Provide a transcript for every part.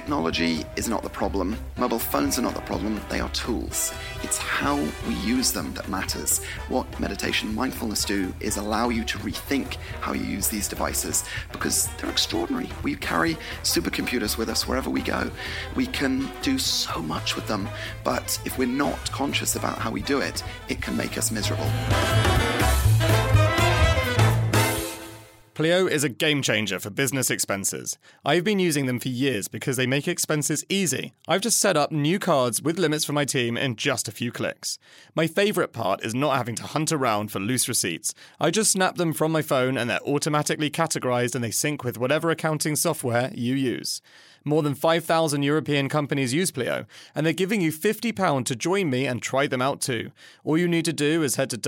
Technology is not the problem. Mobile phones are not the problem. They are tools. It's how we use them that matters. What meditation and mindfulness do is allow you to rethink how you use these devices because they're extraordinary. We carry supercomputers with us wherever we go. We can do so much with them, but if we're not conscious about how we do it, it can make us miserable. Pleo is a game changer for business expenses. I've been using them for years because they make expenses easy. I've just set up new cards with limits for my team in just a few clicks. My favourite part is not having to hunt around for loose receipts. I just snap them from my phone and they're automatically categorised and they sync with whatever accounting software you use. More than 5,000 European companies use Pleo, and they're giving you £50 to join me and try them out too. All you need to do is head to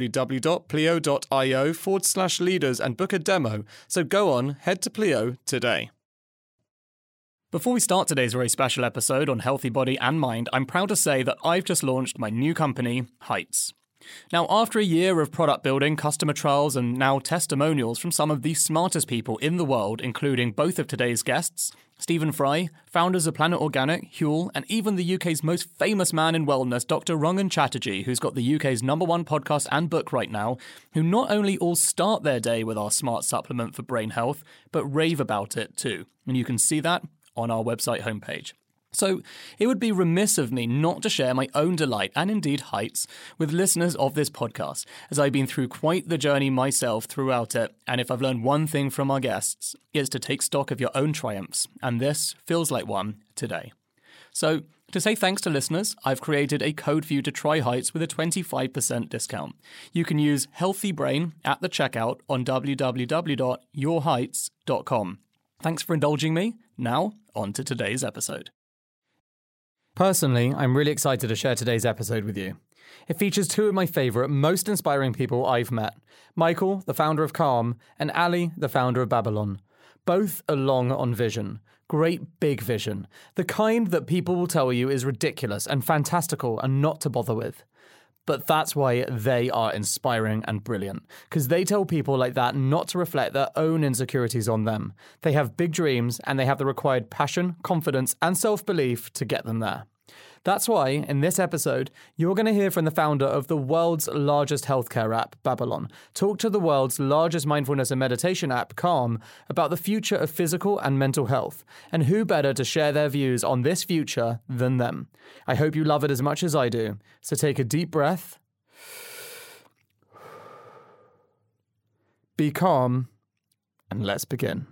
www.pleo.io/leaders and book a demo. So go on, head to Pleo today. Before we start today's very special episode on healthy body and mind, I'm proud to say that I've just launched my new company, Heights. Now, after a year of product building, customer trials, and now testimonials from some of the smartest people in the world, including both of today's guests, Stephen Fry, founders of Planet Organic, Huel, and even the UK's most famous man in wellness, Dr. Rangan Chatterjee, who's got the UK's #1 podcast and book right now, who not only all start their day with our smart supplement for brain health, but rave about it too. And you can see that on our website homepage. So it would be remiss of me not to share my own delight, and indeed heights, with listeners of this podcast, as I've been through quite the journey myself throughout it, and if I've learned one thing from our guests, it's to take stock of your own triumphs, and this feels like one today. So, to say thanks to listeners, I've created a code for you to try Heights with a 25% discount. You can use Healthy Brain at the checkout on www.yourheights.com. Thanks for indulging me. Now, on to today's episode. Personally, I'm really excited to share today's episode with you. It features two of my favourite, most inspiring people I've met. Michael, the founder of Calm, and Ali, the founder of Babylon. Both are long on vision. Great big vision. The kind that people will tell you is ridiculous and fantastical and not to bother with. But that's why they are inspiring and brilliant, because they tell people like that not to reflect their own insecurities on them. They have big dreams and they have the required passion, confidence, and self-belief to get them there. That's why, in this episode, you're going to hear from the founder of the world's largest healthcare app, Babylon, talk to the world's largest mindfulness and meditation app, Calm, about the future of physical and mental health, and who better to share their views on this future than them. I hope you love it as much as I do, so take a deep breath, be calm, and let's begin.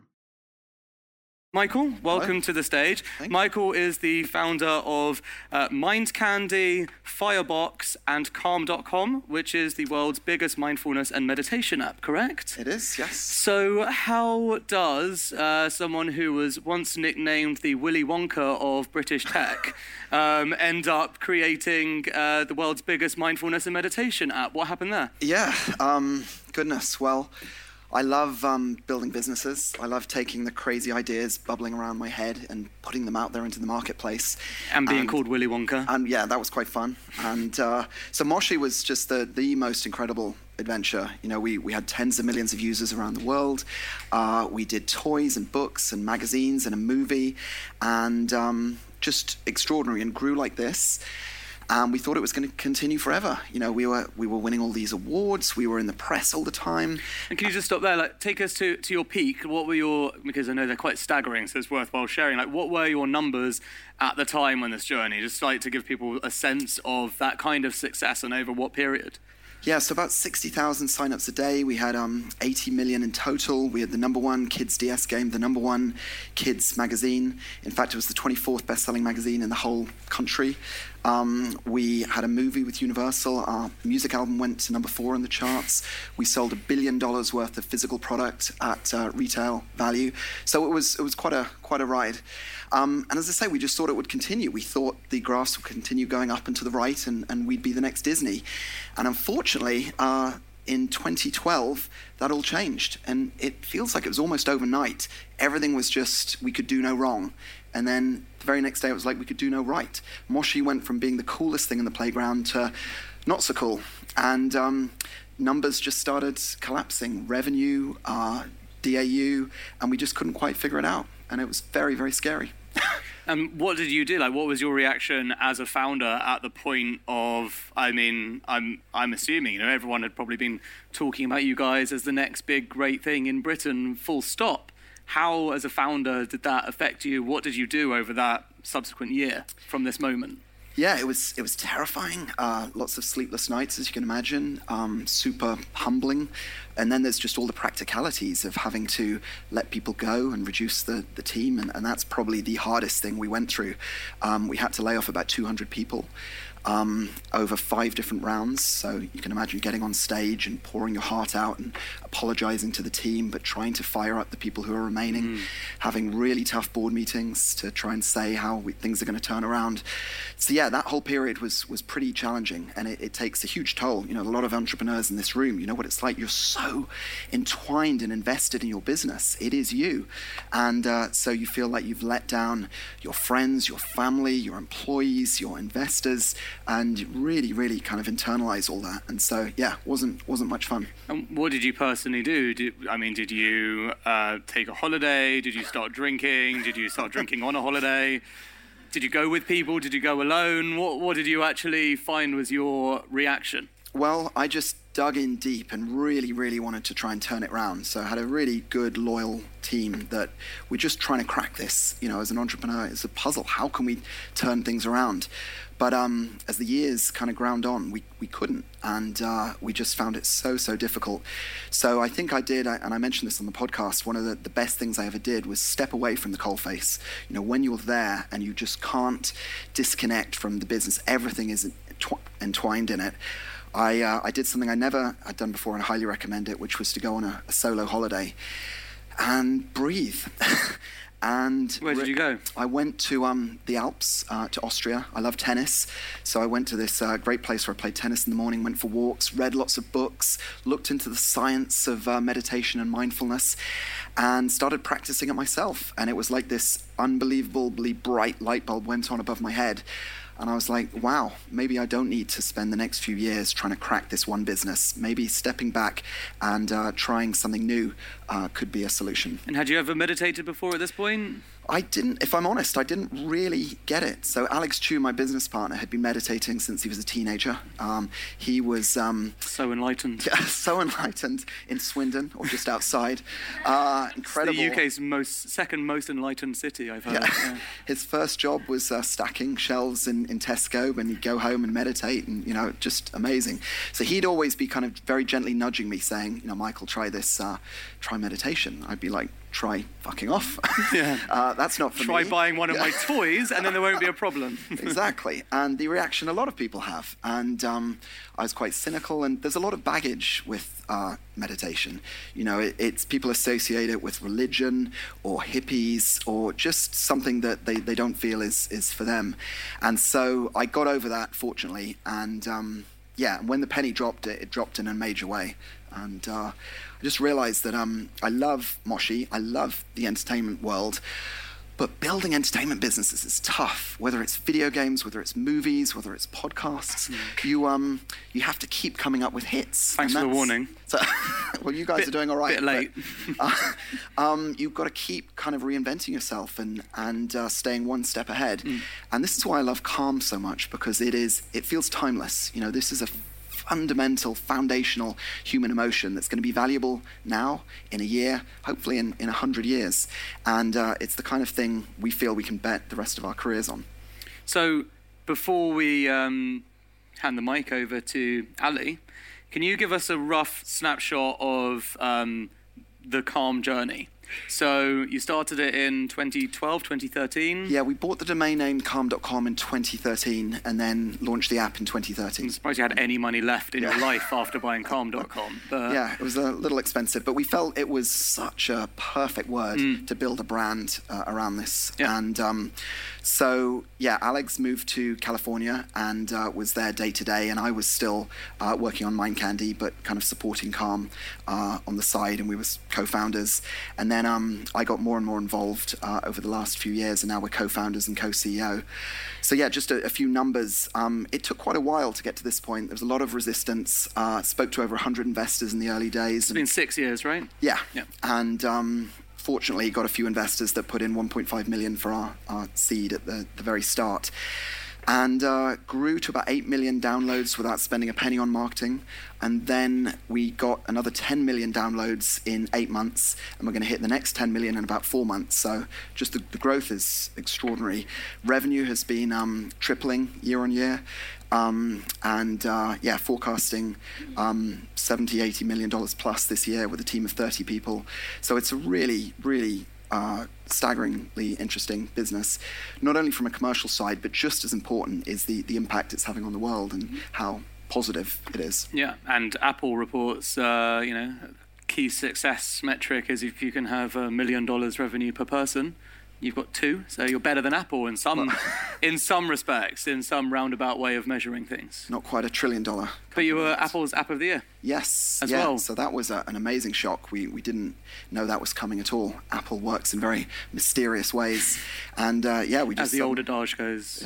Michael, welcome to the stage. Michael is the founder of Mind Candy, Firebox, and Calm.com, which is the world's biggest mindfulness and meditation app, correct? It is, yes. So how does someone who was once nicknamed the Willy Wonka of British tech end up creating the world's biggest mindfulness and meditation app? What happened there? Yeah, goodness, well, I love building businesses. I love taking the crazy ideas bubbling around my head and putting them out there into the marketplace. And being called Willy Wonka. And yeah, that was quite fun. And so Moshi was just the most incredible adventure. You know, we had tens of millions of users around the world. We did toys and books and magazines and a movie, and just extraordinary, and grew like this. And we thought it was going to continue forever. You know, we were winning all these awards. We were in the press all the time. And can you just stop there? Like, take us to your peak. What were your, because I know they're quite staggering, so it's worthwhile sharing. Like, what were your numbers at the time on this journey? Just like to give people a sense of that kind of success and over what period? Yeah, so about 60,000 signups a day. We had 80 million in total. We had the #1 kids DS game, the #1 kids magazine. In fact, it was the 24th best-selling magazine in the whole country. We had a movie with Universal. Our music album went to #4 in the charts. We sold $1 billion worth of physical product at retail value. So it was quite a ride. And as I say, we just thought it would continue. We thought the graphs would continue going up and to the right, and we'd be the next Disney. And unfortunately, in 2012, that all changed. And it feels like it was almost overnight. Everything was just, we could do no wrong. And then the very next day, it was like we could do no right. Moshi went from being the coolest thing in the playground to not so cool. And numbers just started collapsing. Revenue, DAU, and we just couldn't quite figure it out. And it was very, very scary. What did you do? Like, what was your reaction as a founder at the point of? I mean, I'm assuming everyone had probably been talking about you guys as the next big great thing in Britain. Full stop. How, as a founder, did that affect you? What did you do over that subsequent year from this moment? Yeah, it was terrifying. Lots of sleepless nights, as you can imagine. Super humbling. And then there's just all the practicalities of having to let people go and reduce the team. And that's probably the hardest thing we went through. We had to lay off about 200 people over 5 different rounds. So you can imagine getting on stage and pouring your heart out and apologizing to the team, but trying to fire up the people who are remaining, having really tough board meetings to try and say how things are going to turn around. So yeah, that whole period was pretty challenging, and it takes a huge toll. A lot of entrepreneurs in this room, you know what it's like. You're so entwined and invested in your business. It is you. And so you feel like you've let down your friends, your family, your employees, your investors, and really, really kind of internalize all that. And so, yeah, wasn't much fun. And what did you personally do? Did you take a holiday? Did you start drinking? Did you start drinking on a holiday? Did you go with people? Did you go alone? What did you actually find was your reaction? Well, I just dug in deep and really, really wanted to try and turn it around. So I had a really good, loyal team that we're just trying to crack this. As an entrepreneur, it's a puzzle. How can we turn things around? But as the years kind of ground on, we couldn't. And we just found it so difficult. So I think I did, and I mentioned this on the podcast, one of the best things I ever did was step away from the coalface. When you're there and you just can't disconnect from the business, everything is entwined in it. I did something I never had done before and I highly recommend it, which was to go on a solo holiday and breathe. And where did you go? I went to the Alps, to Austria. I love tennis. So I went to this great place where I played tennis in the morning, went for walks, read lots of books, looked into the science of meditation and mindfulness, and started practicing it myself. And it was like this unbelievably bright light bulb went on above my head. And I was like, wow, maybe I don't need to spend the next few years trying to crack this one business. Maybe stepping back and trying something new could be a solution. And had you ever meditated before at this point? I didn't, if I'm honest, I didn't really get it. So Alex Chu, my business partner, had been meditating since he was a teenager. He was... so enlightened. Yeah, so enlightened in Swindon, or just outside. Incredible. It's the UK's second most enlightened city, I've heard. Yeah. His first job was stacking shelves in Tesco, and he'd go home and meditate, and, just amazing. So he'd always be kind of very gently nudging me, saying, Michael, try this, try meditation. I'd be like, try fucking off. Yeah. That's not for me. Try buying one of my toys and then there won't be a problem. Exactly. And the reaction a lot of people have. And I was quite cynical, and there's a lot of baggage with meditation. It's people associate it with religion or hippies or just something that they don't feel is for them. And so I got over that, fortunately. And when the penny dropped, it dropped in a major way. And I just realized that I love Moshi, I love the entertainment world, but building entertainment businesses is tough. Whether it's video games, whether it's movies, whether it's podcasts, you have to keep coming up with hits. Thanks for the warning. So, well, you guys are doing all right. Bit late. But, you've got to keep kind of reinventing yourself and staying one step ahead. And this is why I love Calm so much, because it feels timeless. This is a fundamental, foundational human emotion that's going to be valuable now, in a year, hopefully in 100 years. And it's the kind of thing we feel we can bet the rest of our careers on. So before we hand the mic over to Ali, can you give us a rough snapshot of the Calm journey? So you started it in 2012, 2013? Yeah, we bought the domain name calm.com in 2013 and then launched the app in 2013. I'm surprised you had any money left in your life after buying calm.com. But... Yeah, it was a little expensive, but we felt it was such a perfect word to build a brand around this. Yeah. And Alex moved to California and was there day to day, and I was still working on Mind Candy, but kind of supporting Calm on the side, and we were co-founders. And then I got more and more involved over the last few years, and now we're co-founders and co-CEO. So yeah, just a few numbers. It took quite a while to get to this point. There was a lot of resistance. Spoke to over 100 investors in the early days. It's been 6 years, right? Yeah. And fortunately got a few investors that put in 1.5 million for our seed at the very start. And grew to about 8 million downloads without spending a penny on marketing. And then we got another 10 million downloads in 8 months, and we're going to hit the next 10 million in about 4 months. So just the growth is extraordinary. Revenue has been tripling year on year. Forecasting $70-80 million plus this year with a team of 30 people. So it's a really, really staggeringly interesting business, not only from a commercial side, but just as important is the impact it's having on the world and how positive it is. Yeah, and Apple reports, key success metric is if you can have $1 million revenue per person. You've got 2, so you're better than Apple in some respects, in some roundabout way of measuring things. Not quite $1 trillion. But you were Apple's App of the Year. Yes, as well. So that was an amazing shock. We didn't know that was coming at all. Apple works in very mysterious ways, and we just as the old adage goes.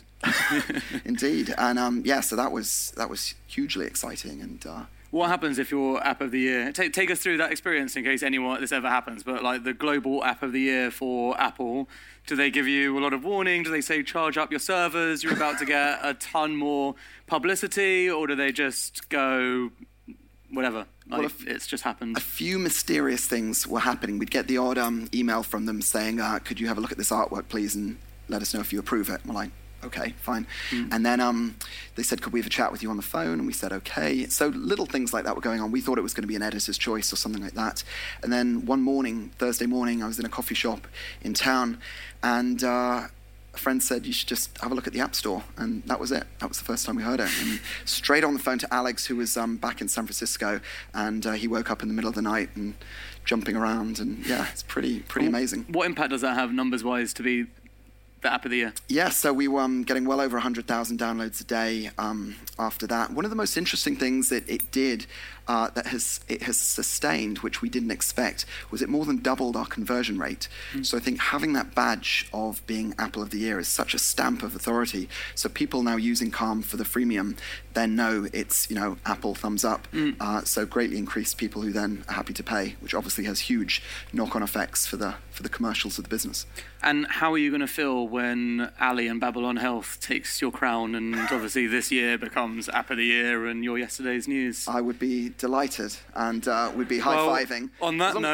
Indeed, and so that was hugely exciting and. What happens if you're App of the Year? Take us through that experience in case this ever happens. But like the global App of the Year for Apple, do they give you a lot of warning? Do they say charge up your servers? You're about to get a ton more publicity, or do they just go whatever? It's just happened. A few mysterious things were happening. We'd get the odd email from them saying, "Could you have a look at this artwork, please, and let us know if you approve it?" We're like, okay, fine. And then they said, could we have a chat with you on the phone? And we said, okay. So little things like that were going on. We thought it was going to be an editor's choice or something like that. And then one morning, Thursday morning, I was in a coffee shop in town, and a friend said, you should just have a look at the App Store. And that was it. That was the first time we heard it. And straight on the phone to Alex, who was back in San Francisco, and he woke up in the middle of the night and jumping around. And yeah, it's pretty amazing. What impact does that have numbers-wise to be the App of the Year? Yeah, so we were getting well over 100,000 downloads a day after that. One of the most interesting things that it did that it has sustained, which we didn't expect, was it more than doubled our conversion rate. So I think having that badge of being Apple of the Year is such a stamp of authority. So people now using Calm for the freemium then know it's Apple thumbs up. So greatly increased people who then are happy to pay, which obviously has huge knock-on effects for the commercials of the business. And how are you going to feel when Ali and Babylon Health takes your crown and obviously this year becomes App of the Year and you're yesterday's news? I would be delighted and we'd be high-fiving. Well, on that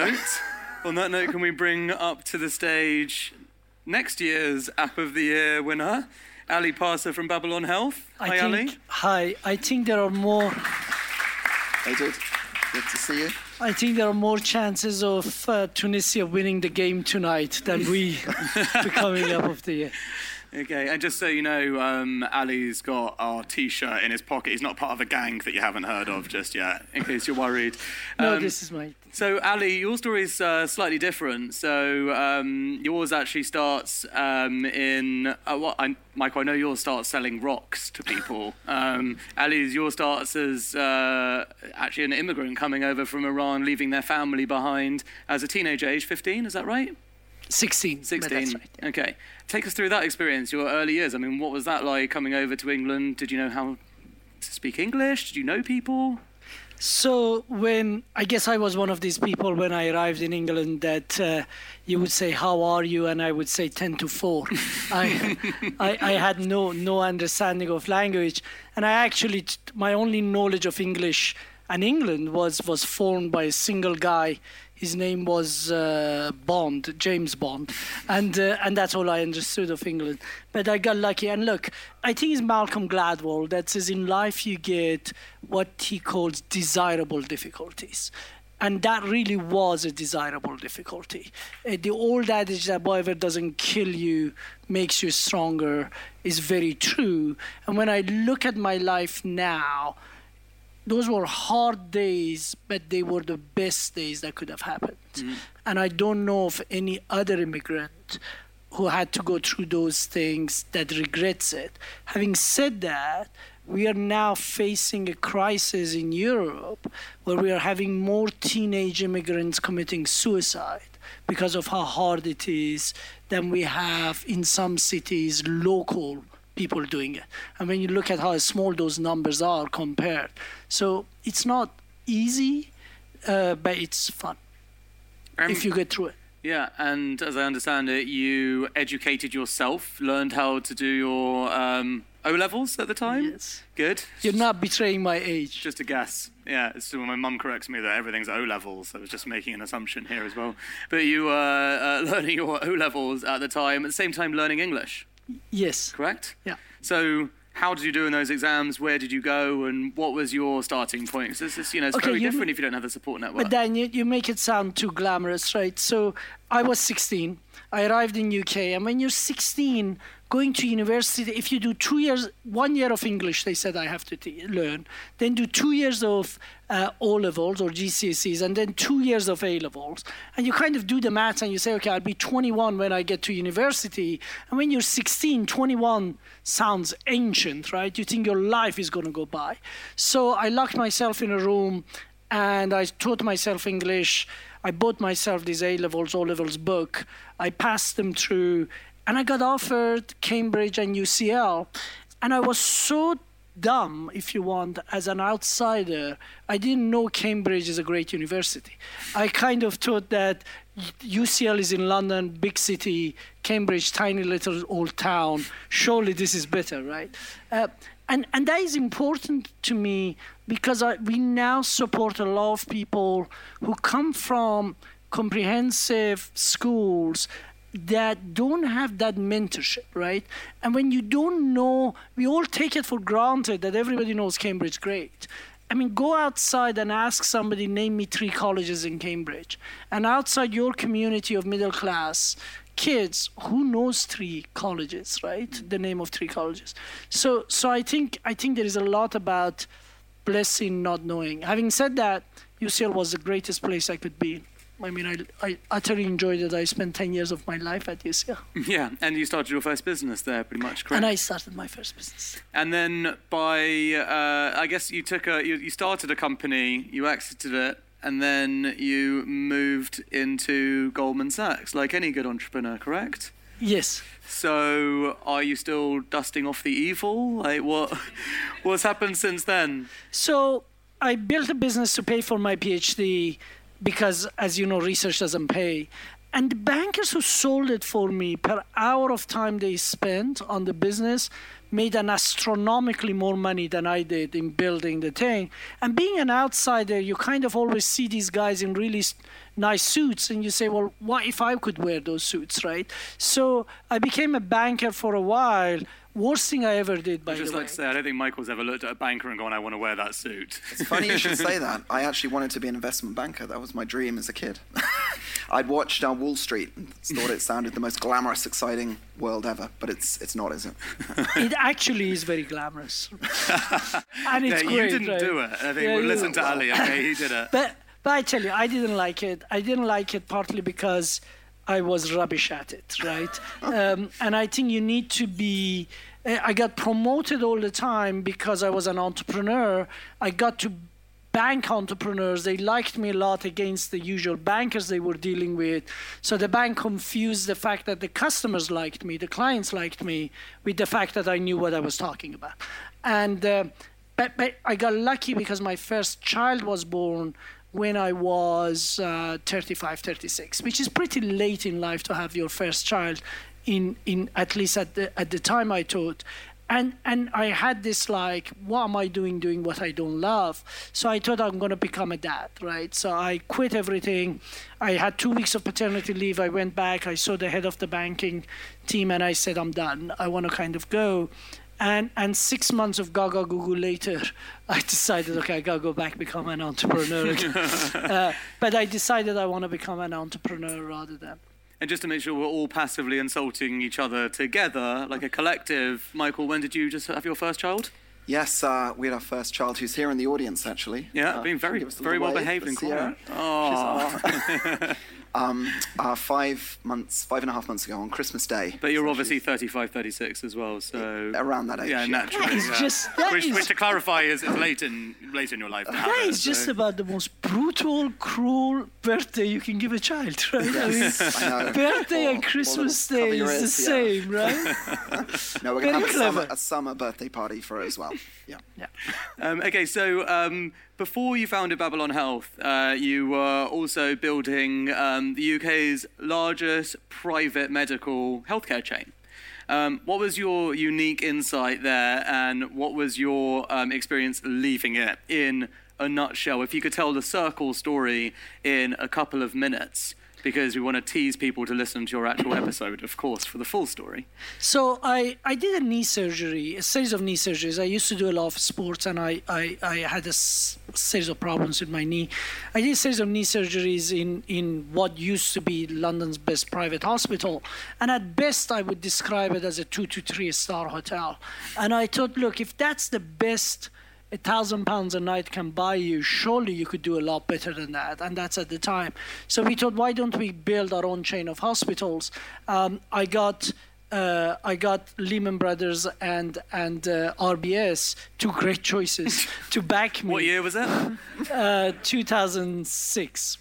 note, can we bring up to the stage next year's App of the Year winner, Ali Parsa from Babylon Health? Hi, Ali. Hi. I think there are more... Hey, dude. Good to see you. I think there are more chances of Tunisia winning the game tonight than we becoming App of the Year. Okay, and just so you know, Ali's got our T-shirt in his pocket. He's not part of a gang that you haven't heard of just yet, in case you're worried. No, this is my... So, Ali, your story is slightly different. So, yours actually starts Michael, I know yours starts selling rocks to people. Ali's, yours starts as actually an immigrant coming over from Iran, leaving their family behind as a teenager, age 15, is that right? 16. 16. That's right, yeah. Okay. Take us through that experience, your early years. I mean, what was that like coming over to England? Did you know how to speak English? Did you know people? So I guess I was one of these people when I arrived in England that you would say, how are you? And I would say 10 to 4. I had no understanding of language. And I actually, my only knowledge of English and England was formed by a single guy. His name was Bond, James Bond, and that's all I understood of England. But I got lucky. And look, I think it's Malcolm Gladwell that says in life you get what he calls desirable difficulties. And that really was a desirable difficulty. The old adage that whatever doesn't kill you makes you stronger is very true. And when I look at my life now, those were hard days, but they were the best days that could have happened. And I don't know of any other immigrant who had to go through those things that regrets it. Having said that, we are now facing a crisis in Europe where we are having more teenage immigrants committing suicide because of how hard it is than we have in some cities local people doing it. And when you look at how small those numbers are compared. So it's not easy, but it's fun if you get through it. Yeah, and as I understand it, you educated yourself, learned how to do your O-levels at the time? Yes. Good. You're not betraying my age. Just a guess. Yeah, it's when my mum corrects me that everything's O-levels. I was just making an assumption here as well. But you were learning your O-levels at the time, at the same time learning English. Yes. Correct? Yeah. So how did you do in those exams? Where did you go? And what was your starting point? 'Cause it's very different if you don't have a support network. But then you make it sound too glamorous, right? So I was 16. I arrived in UK. And when you're 16, going to university, if you do 2 years, 1 year of English, they said I have to learn, then do 2 years of O-levels or GCSEs, and then 2 years of A-levels. And you kind of do the maths and you say, okay, I'll be 21 when I get to university. And when you're 16, 21 sounds ancient, right? You think your life is going to go by. So I locked myself in a room and I taught myself English. I bought myself this A-levels, O-levels book. I passed them through. And I got offered Cambridge and UCL. And I was so dumb, if you want, as an outsider. I didn't know Cambridge is a great university. I kind of thought that UCL is in London, big city, Cambridge, tiny little old town. Surely this is better, right? And that is important to me because we now support a lot of people who come from comprehensive schools that don't have that mentorship, right? And when you don't know, we all take it for granted that everybody knows Cambridge great. I mean, go outside and ask somebody, name me 3 colleges in Cambridge. And outside your community of middle class kids, who knows 3 colleges, right? The name of 3 colleges. So I think there is a lot about blessing not knowing. Having said that, UCL was the greatest place I could be in. I mean, I utterly enjoyed it. I spent 10 years of my life at UCL. Yeah, and you started your first business there, pretty much, correct? And I started my first business. And then I guess you started a company, you exited it, and then you moved into Goldman Sachs, like any good entrepreneur, correct? Yes. So are you still dusting off the evil? Like what's happened since then? So I built a business to pay for my PhD, because, as you know, research doesn't pay. And the bankers who sold it for me, per hour of time they spent on the business, made an astronomically more money than I did in building the thing. And being an outsider, you kind of always see these guys in really nice suits, and you say, well, what if I could wear those suits, right? So I became a banker for a while. Worst thing I ever did, by the way. Just like to say, I don't think Michael's ever looked at a banker and gone, I want to wear that suit. It's funny you should say that. I actually wanted to be an investment banker. That was my dream as a kid. I'd watched Wall Street and thought it sounded the most glamorous, exciting world ever, but it's not, is it? It actually is very glamorous. And it's great. You didn't do it. I think we'll listen to Ali, okay? He did it. But I tell you, I didn't like it. I didn't like it partly because I was rubbish at it, right? And I think you need to be... I got promoted all the time because I was an entrepreneur. I got to bank entrepreneurs. They liked me a lot against the usual bankers they were dealing with. So the bank confused the fact that the customers liked me, the clients liked me, with the fact that I knew what I was talking about. And but I got lucky because my first child was born when I was 35, 36, which is pretty late in life to have your first child, in at least at the time I taught. And I had this like, what am I doing what I don't love? So I thought I'm going to become a dad, right? So I quit everything. I had 2 weeks of paternity leave. I went back. I saw the head of the banking team, and I said, I'm done. I want to kind of go. And 6 months of gaga goo later, I decided, okay, I got to go back, become an entrepreneur again. But I decided I want to become an entrepreneur rather than... And just to make sure we're all passively insulting each other together, like a collective, Michael, when did you just have your first child? Yes, we had our first child, who's here in the audience, actually. Yeah, being very well behaved and quiet. Oh. 5.5 months ago on Christmas Day. But you're obviously 35, 36 as well, so... Around that age. Yeah, naturally. Which to clarify is late in your life. That is just about the most brutal, cruel birthday you can give a child, right? Yes, I know. Birthday and Christmas Day is the same, right? No, we're going to have a summer birthday party for it as well. Yeah. Okay, so before you founded Babylon Health, you were also building the UK's largest private medical healthcare chain. What was your unique insight there, and what was your experience leaving it in a nutshell? If you could tell the Circle story in a couple of minutes, because we want to tease people to listen to your actual episode, of course, for the full story. So I did a series of knee surgeries. I used to do a lot of sports, and I had a series of problems with my knee. I did a series of knee surgeries in what used to be London's best private hospital. And at best, I would describe it as a 2 to 3 star hotel. And I thought, look, if that's the best £1,000 a night can buy you, surely you could do a lot better than that. And that's at the time. So we thought, why don't we build our own chain of hospitals? I got Lehman Brothers and RBS, two great choices to back me. What year was that? 2006.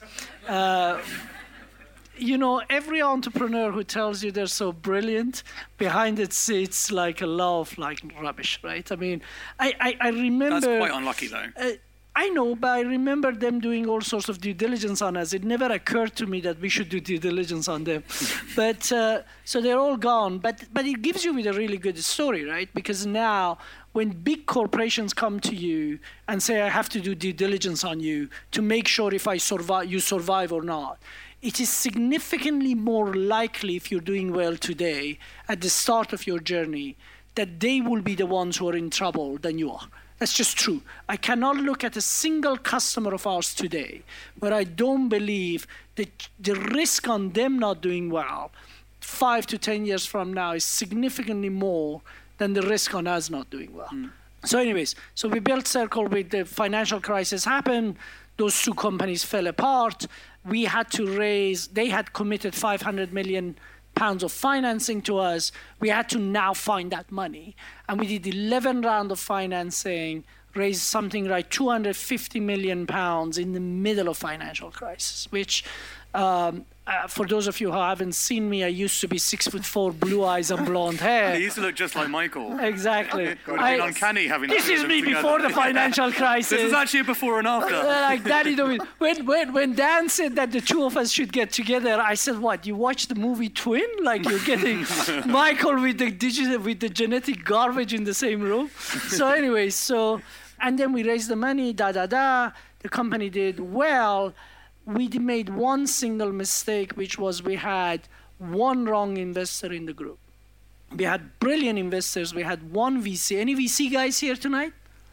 Every entrepreneur who tells you they're so brilliant, behind it sits like a lot of rubbish, right? I mean, I remember... That's quite unlucky, though. I know, but I remember them doing all sorts of due diligence on us. It never occurred to me that we should do due diligence on them. But so they're all gone. But it gives you a really good story, right? Because now, when big corporations come to you and say, I have to do due diligence on you to make sure if you survive or not, it is significantly more likely, if you're doing well today, at the start of your journey, that they will be the ones who are in trouble than you are. That's just true. I cannot look at a single customer of ours today where I don't believe that the risk on them not doing well 5 to 10 years from now is significantly more than the risk on us not doing well. So anyways, we built Circle with the financial crisis happened. Those two companies fell apart. We had to they had committed £500 million of financing to us. We had to now find that money. And we did 11 rounds of financing, raised something like £250 million in the middle of financial crisis, which for those of you who haven't seen me, I used to be 6'4", blue eyes and blonde hair. He used to look just like Michael. Exactly. It would have been uncanny having this is me before the financial crisis. This is actually a before and after. Like Danny DeVito. When Dan said that the two of us should get together, I said, "What? You watch the movie Twin? Like you're getting Michael with the genetic garbage in the same room?" So anyway, and then we raised the money. The company did well. We made one single mistake, which was we had one wrong investor in the group. We had brilliant investors. We had one VC. Any VC guys here tonight?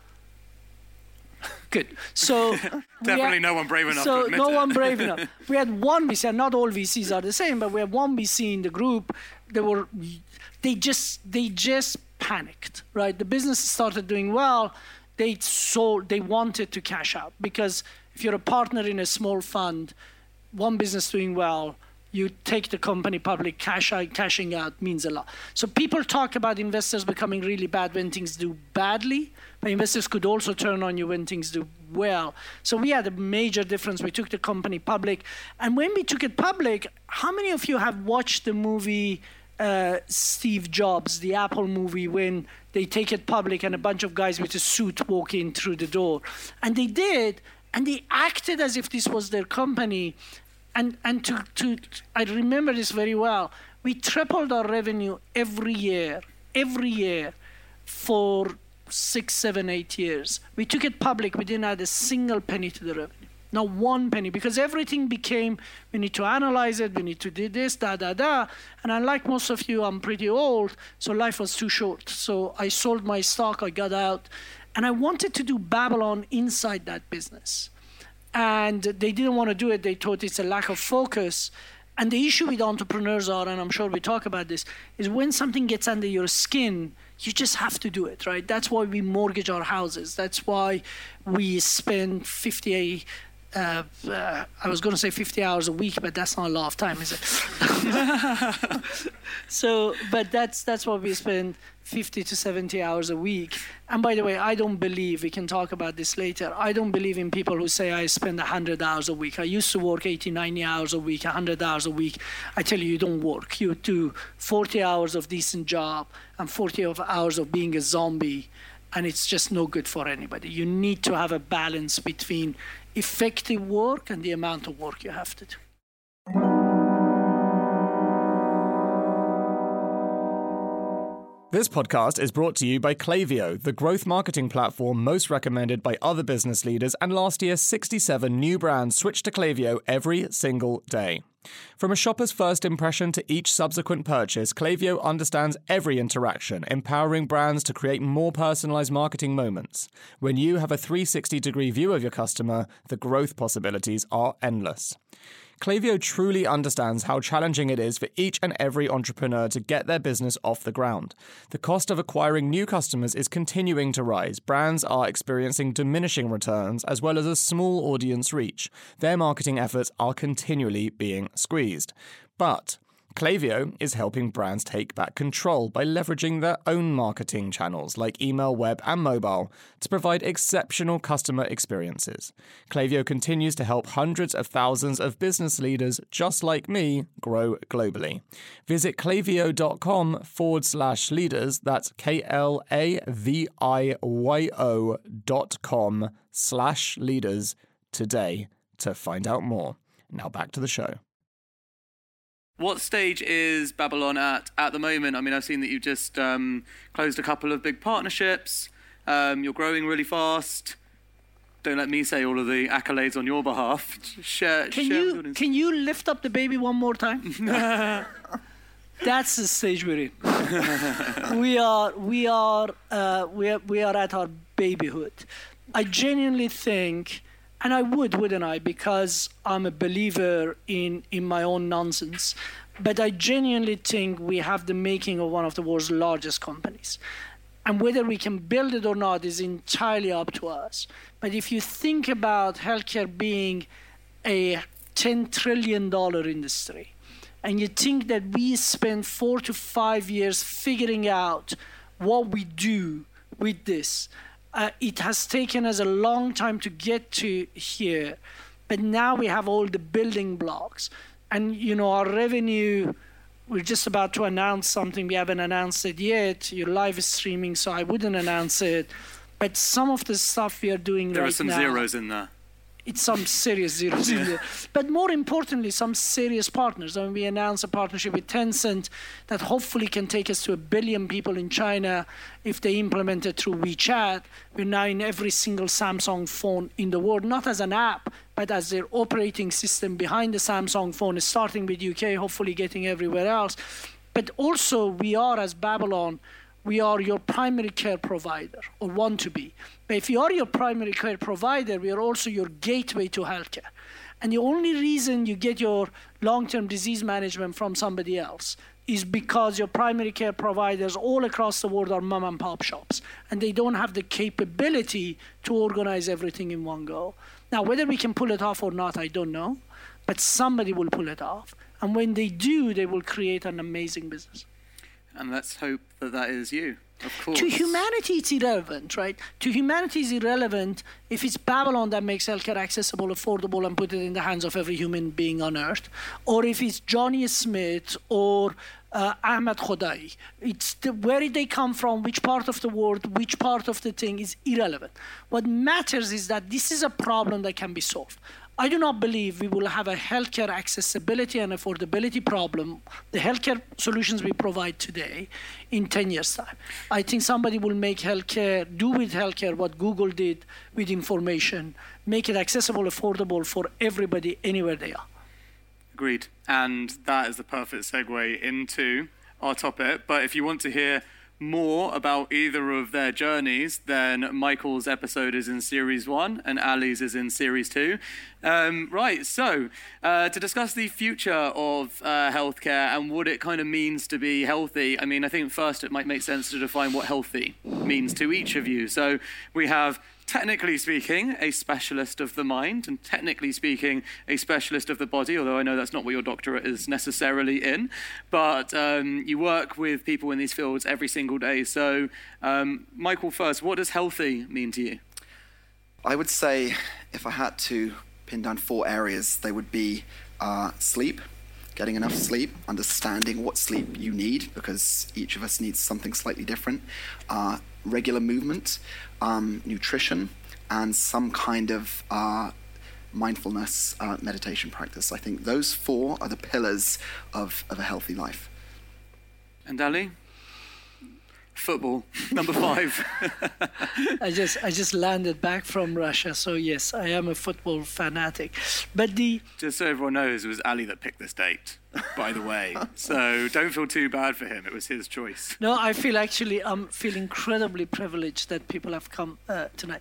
Good. So definitely no one brave enough to admit no it. one brave enough. We had one VC, and not all VCs are the same, but we had one VC in the group. They just panicked, right? The business started doing well. They wanted to cash out, because if you're a partner in a small fund, one business doing well, you take the company public, cashing out means a lot. So people talk about investors becoming really bad when things do badly, but investors could also turn on you when things do well. So we had a major difference. We took the company public. And when we took it public, how many of you have watched the movie Steve Jobs, the Apple movie, when they take it public and a bunch of guys with a suit walk in through the door? And they did. And they acted as if this was their company. And I remember this very well. We tripled our revenue every year for 6, 7, 8 years. We took it public. We didn't add a single penny to the revenue. Not one penny, because everything became, we need to analyze it, we need to do this, And unlike most of you, I'm pretty old, so life was too short. So I sold my stock, I got out. And I wanted to do Babylon inside that business. And they didn't want to do it. They thought it's a lack of focus. And the issue with entrepreneurs are, and I'm sure we talk about this, is when something gets under your skin, you just have to do it, right? That's why we mortgage our houses. That's why we spend 50 hours a week, but that's not a lot of time, is it? But that's why we spend 50 to 70 hours a week. And by the way, I don't believe, we can talk about this later, I don't believe in people who say I spend 100 hours a week. I used to work 80, 90 hours a week, 100 hours a week. I tell you, you don't work. You do 40 hours of decent job and 40 hours of being a zombie. and it's just no good for anybody. You need to have a balance between effective work and the amount of work you have to do. This podcast is brought to you by Klaviyo, the growth marketing platform most recommended by other business leaders, and last year 67 new brands switched to Klaviyo every single day. From a shopper's first impression to each subsequent purchase, Klaviyo understands every interaction, empowering brands to create more personalized marketing moments. When you have a 360-degree view of your customer, the growth possibilities are endless. Klaviyo truly understands how challenging it is for each and every entrepreneur to get their business off the ground. The cost of acquiring new customers is continuing to rise. Brands are experiencing diminishing returns as well as a small audience reach. Their marketing efforts are continually being squeezed. But Klaviyo is helping brands take back control by leveraging their own marketing channels like email, web, and mobile to provide exceptional customer experiences. Klaviyo continues to help hundreds of thousands of business leaders just like me grow globally. Visit klaviyo.com/leaders, that's KLAVIYO.com/leaders today to find out more. Now back to the show. What stage is Babylon at the moment? I mean, I've seen that you've just closed a couple of big partnerships. You're growing really fast. Don't let me say all of the accolades on your behalf. Can you lift up the baby one more time? That's the stage we're in. we are at our babyhood. I genuinely think, and I wouldn't I? Because I'm a believer in my own nonsense. But I genuinely think we have the making of one of the world's largest companies. And whether we can build it or not is entirely up to us. But if you think about healthcare being a $10 trillion industry, and you think that we spend 4 to 5 years figuring out what we do with this, it has taken us a long time to get to here, but now we have all the building blocks. And, our revenue, we're just about to announce something. We haven't announced it yet. You're live streaming, so I wouldn't announce it. But some of the stuff we are doing right now... There are some zeros in there. It's some serious zeros in there. But more importantly, some serious partners. I mean, we announced a partnership with Tencent that hopefully can take us to 1 billion people in China if they implement it through WeChat. We're now in every single Samsung phone in the world, not as an app, but as their operating system behind the Samsung phone, starting with UK, hopefully getting everywhere else. But also, we are, as Babylon, we are your primary care provider, or want to be. But if you are your primary care provider, we are also your gateway to healthcare. And the only reason you get your long-term disease management from somebody else is because your primary care providers all across the world are mom and pop shops, and they don't have the capability to organize everything in one go. Now, whether we can pull it off or not, I don't know, but somebody will pull it off. And when they do, they will create an amazing business. And let's hope that is you, of course. To humanity, it's irrelevant, right? To humanity, it's irrelevant if it's Babylon that makes healthcare accessible, affordable, and put it in the hands of every human being on earth, or if it's Johnny Smith or Ahmed Khodai. It's where they come from, which part of the world, which part of the thing is irrelevant. What matters is that this is a problem that can be solved. I do not believe we will have a healthcare accessibility and affordability problem, the healthcare solutions we provide today, in 10 years' time. I think somebody will make do with healthcare what Google did with information, make it accessible, affordable for everybody anywhere they are. Agreed. And that is the perfect segue into our topic. But if you want to hear more about either of their journeys, then Michael's episode is in Series 1 and Ali's is in Series 2. So to discuss the future of healthcare and what it kind of means to be healthy, I mean, I think first it might make sense to define what healthy means to each of you. So we have, technically speaking, a specialist of the mind, and technically speaking, a specialist of the body, although I know that's not what your doctorate is necessarily in. But you work with people in these fields every single day. So, Michael, first, what does healthy mean to you? I would say, if I had to pin down 4 areas, they would be sleep, getting enough sleep, understanding what sleep you need, because each of us needs something slightly different, regular movement, nutrition, and some kind of mindfulness meditation practice. I think those 4 are the pillars of a healthy life. And Ali? Football, number 5. I just landed back from Russia, so yes, I am a football fanatic. But just so everyone knows, it was Ali that picked this date, by the way. So don't feel too bad for him. It was his choice. No, I feel incredibly privileged that people have come tonight.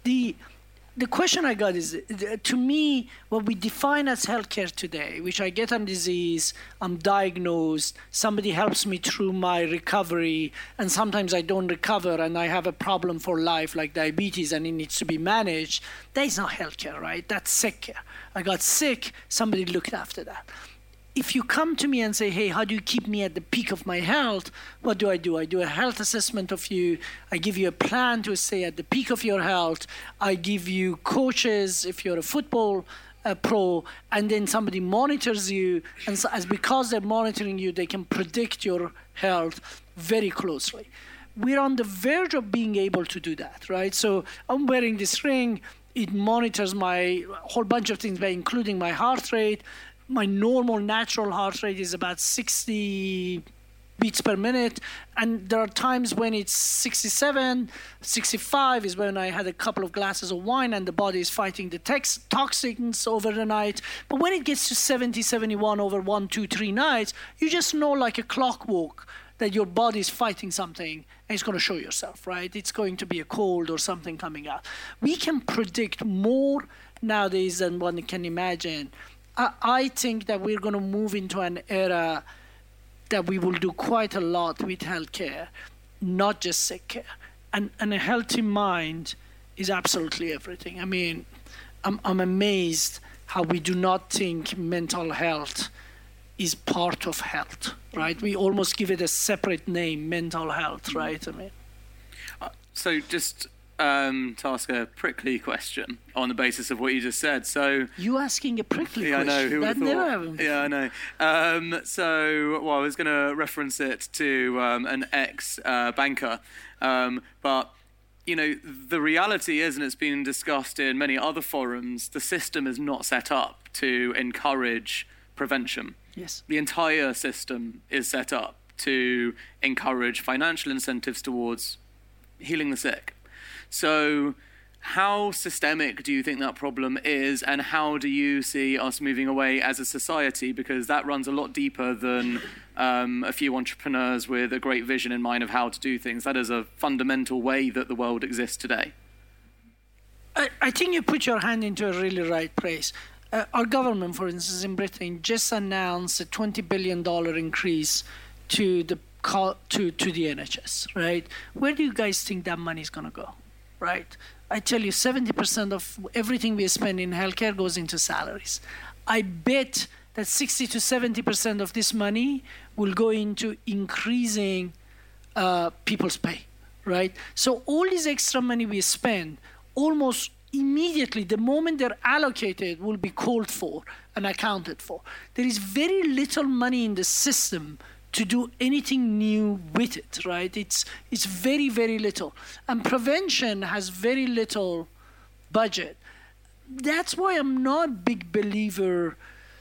The question I got is, to me, what we define as healthcare today, which I get a disease, I'm diagnosed, somebody helps me through my recovery, and sometimes I don't recover and I have a problem for life like diabetes and it needs to be managed, that is not healthcare, right? That's sick care. I got sick, somebody looked after that. If you come to me and say, hey, how do you keep me at the peak of my health? What do? I do a health assessment of you. I give you a plan to stay at the peak of your health. I give you coaches if you're a football pro, and then somebody monitors you. And so because they're monitoring you, they can predict your health very closely. We're on the verge of being able to do that, right? So I'm wearing this ring. It monitors my whole bunch of things, including my heart rate. My normal natural heart rate is about 60 beats per minute. And there are times when it's 67, 65 is when I had a couple of glasses of wine and the body is fighting the toxins over the night. But when it gets to 70, 71 over 1, 2, 3 nights, you just know like a clockwork that your body is fighting something and it's going to show yourself, right? It's going to be a cold or something coming out. We can predict more nowadays than one can imagine. I think that we're going to move into an era that we will do quite a lot with healthcare, not just sick care. And a healthy mind is absolutely everything. I mean, I'm amazed how we do not think mental health is part of health, right? We almost give it a separate name, mental health, right? I mean, so just to ask a prickly question on the basis of what you just said. So you asking a prickly question? I know. Who would have thought? Never happened. Yeah, I know. I was going to reference it to an ex-banker, but you know, the reality is, and it's been discussed in many other forums, the system is not set up to encourage prevention. Yes. The entire system is set up to encourage financial incentives towards healing the sick. So how systemic do you think that problem is, and how do you see us moving away as a society? Because that runs a lot deeper than a few entrepreneurs with a great vision in mind of how to do things. That is a fundamental way that the world exists today. I think you put your hand into a really right place. Our government, for instance, in Britain, just announced a $20 billion increase to the NHS, right? Where do you guys think that money is going to go? Right? I tell you, 70% of everything we spend in healthcare goes into salaries. I bet that 60 to 70% of this money will go into increasing people's pay, right? So all this extra money we spend, almost immediately, the moment they're allocated, will be called for and accounted for. There is very little money in the system to do anything new with it, right? It's very, very little. And prevention has very little budget. That's why I'm not a big believer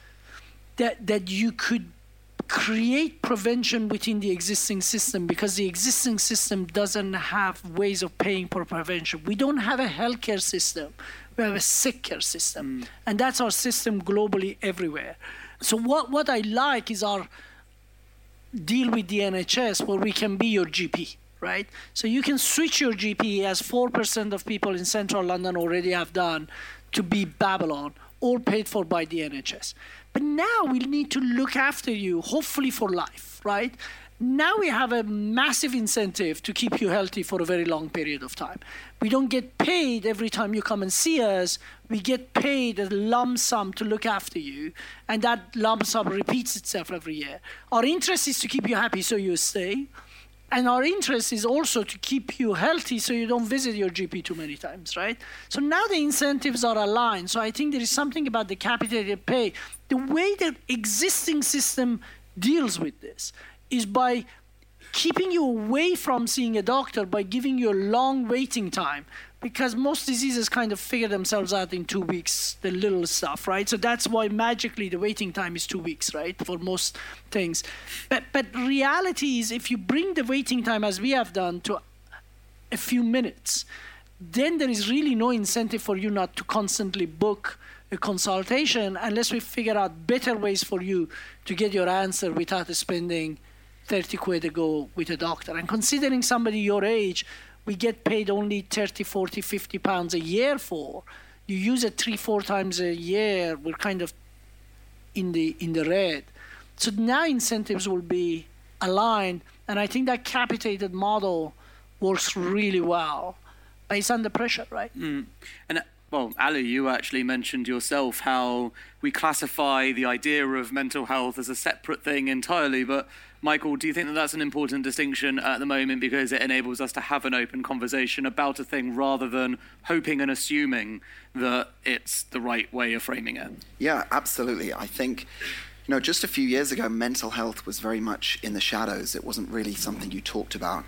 that you could create prevention within the existing system, because the existing system doesn't have ways of paying for prevention. We don't have a healthcare system. We have a sick care system. And that's our system globally everywhere. So what I like is our deal with the NHS, where we can be your GP, right? So you can switch your GP, as 4% of people in central London already have done, to be Babylon, all paid for by the NHS. But now we need to look after you, hopefully for life, right? Now we have a massive incentive to keep you healthy for a very long period of time. We don't get paid every time you come and see us. We get paid a lump sum to look after you, and that lump sum repeats itself every year. Our interest is to keep you happy so you stay. And our interest is also to keep you healthy so you don't visit your GP too many times, right? So now the incentives are aligned. So I think there is something about the capitated pay. The way the existing system deals with this is by keeping you away from seeing a doctor, by giving you a long waiting time, because most diseases kind of figure themselves out in 2 weeks, the little stuff, right? So that's why magically the waiting time is 2 weeks, right, for most things. But reality is, if you bring the waiting time, as we have done, to a few minutes, then there is really no incentive for you not to constantly book a consultation unless we figure out better ways for you to get your answer without spending 30 quid to go with a doctor. And considering somebody your age, we get paid only 30, 40, 50 pounds a year for. You use it 3-4 times a year, we're kind of in the red. So now incentives will be aligned, and I think that capitated model works really well. But it's under pressure, right? And well, Ali, you actually mentioned yourself how we classify the idea of mental health as a separate thing entirely, but Michael, do you think that that's an important distinction at the moment because it enables us to have an open conversation about a thing rather than hoping and assuming that it's the right way of framing it? Yeah, absolutely. I think, just a few years ago, mental health was very much in the shadows. It wasn't really something you talked about.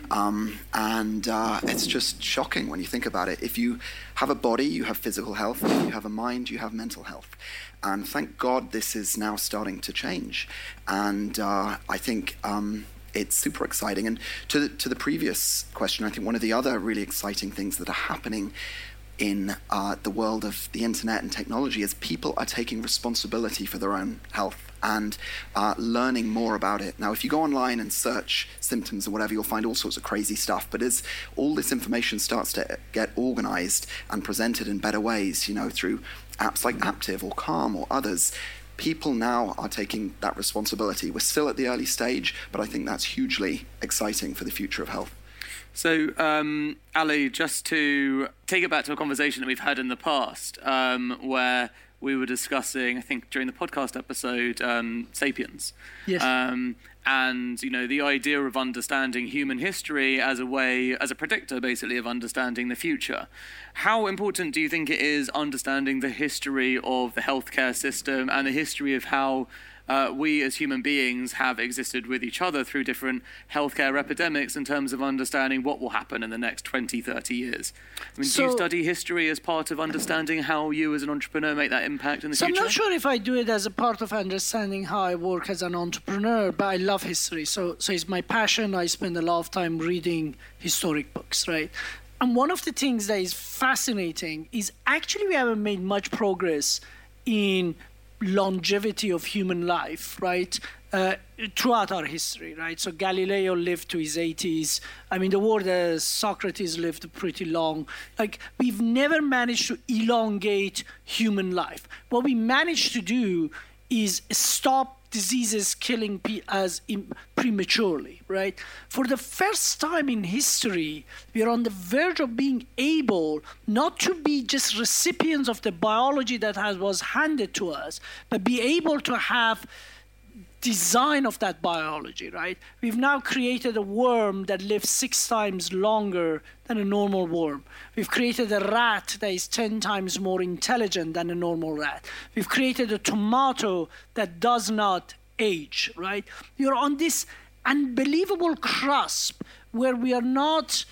And it's just shocking when you think about it. If you have a body, you have physical health. If you have a mind, you have mental health. And thank God this is now starting to change. And I think it's super exciting. And to the previous question, I think one of the other really exciting things that are happening in the world of the internet and technology is people are taking responsibility for their own health and learning more about it. Now, if you go online and search symptoms or whatever, you'll find all sorts of crazy stuff. But as all this information starts to get organized and presented in better ways, through apps like Aptiv or Calm or others, people now are taking that responsibility. We're still at the early stage, but I think that's hugely exciting for the future of health. So, Ali, just to take it back to a conversation that we've had in the past, where we were discussing, I think during the podcast episode, Sapiens. Yes. And, the idea of understanding human history as a predictor, basically, of understanding the future. How important do you think it is understanding the history of the healthcare system and the history of how we as human beings have existed with each other through different healthcare epidemics in terms of understanding what will happen in the next 20, 30 years? I mean, do you study history as part of understanding how you as an entrepreneur make that impact in the future? I'm not sure if I do it as a part of understanding how I work as an entrepreneur, but I love history. So it's my passion. I spend a lot of time reading historic books, right? And one of the things that is fascinating is actually we haven't made much progress in longevity of human life, right, throughout our history, right? So Galileo lived to his 80s. I mean, the world Socrates lived pretty long. Like, we've never managed to elongate human life. What we managed to do is stop diseases killing us prematurely, right? For the first time in history, we are on the verge of being able not to be just recipients of the biology that was handed to us, but be able to have design of that biology, right? We've now created a worm that lives 6 times longer than a normal worm. We've created a rat that is 10 times more intelligent than a normal rat. We've created a tomato that does not age, right? You're on this unbelievable cusp where we are not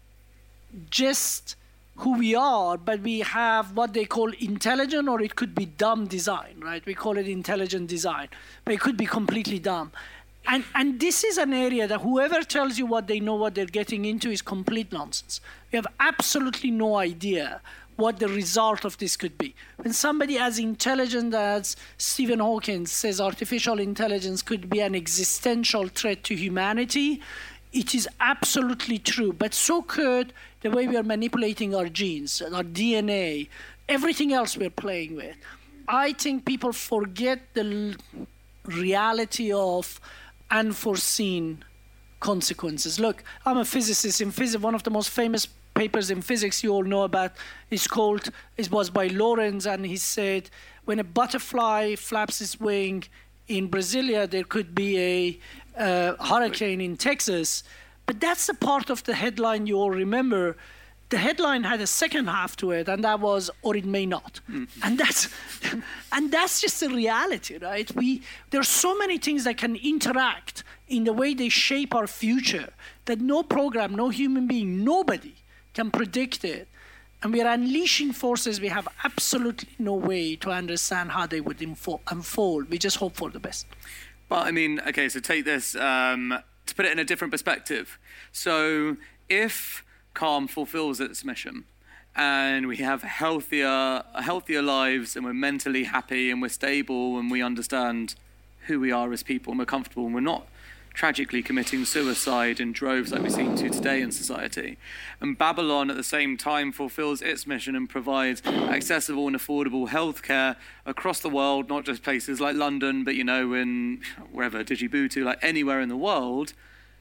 just who we are, but we have what they call intelligent, or it could be dumb design, right? We call it intelligent design, but it could be completely dumb. And this is an area that whoever tells you what they know, what they're getting into, is complete nonsense. We have absolutely no idea what the result of this could be. When somebody as intelligent as Stephen Hawking says artificial intelligence could be an existential threat to humanity, it is absolutely true. But so could the way we are manipulating our genes, our DNA, everything else we're playing with. I think people forget the reality of unforeseen consequences. Look, I'm a physicist. In physics, one of the most famous papers in physics you all know about it was by Lorentz, and he said when a butterfly flaps its wing in Brasilia, there could be a hurricane in Texas. But that's the part of the headline you all remember. The headline had a second half to it, and that was, or it may not. And that's just the reality, right? There are so many things that can interact in the way they shape our future that no program, no human being, nobody can predict it. And we are unleashing forces we have absolutely no way to understand how they would unfold. We just hope for the best. But I mean, okay, so take this, to put it in a different perspective. So if Calm fulfills its mission and we have healthier lives and we're mentally happy and we're stable and we understand who we are as people and we're comfortable and we're not tragically committing suicide in droves like we seem to today in society, and Babylon at the same time fulfills its mission and provides accessible and affordable healthcare across the world, not just places like London, but in wherever, Djibouti, like anywhere in the world,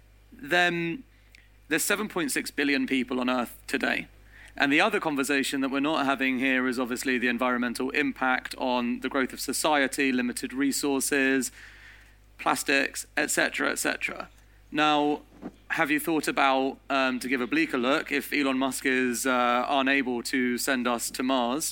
then there's 7.6 billion people on Earth today. And the other conversation that we're not having here is obviously the environmental impact on the growth of society, limited resources, plastics, etc., etc. Now, have you thought about, to give a bleaker look, if Elon Musk is unable to send us to Mars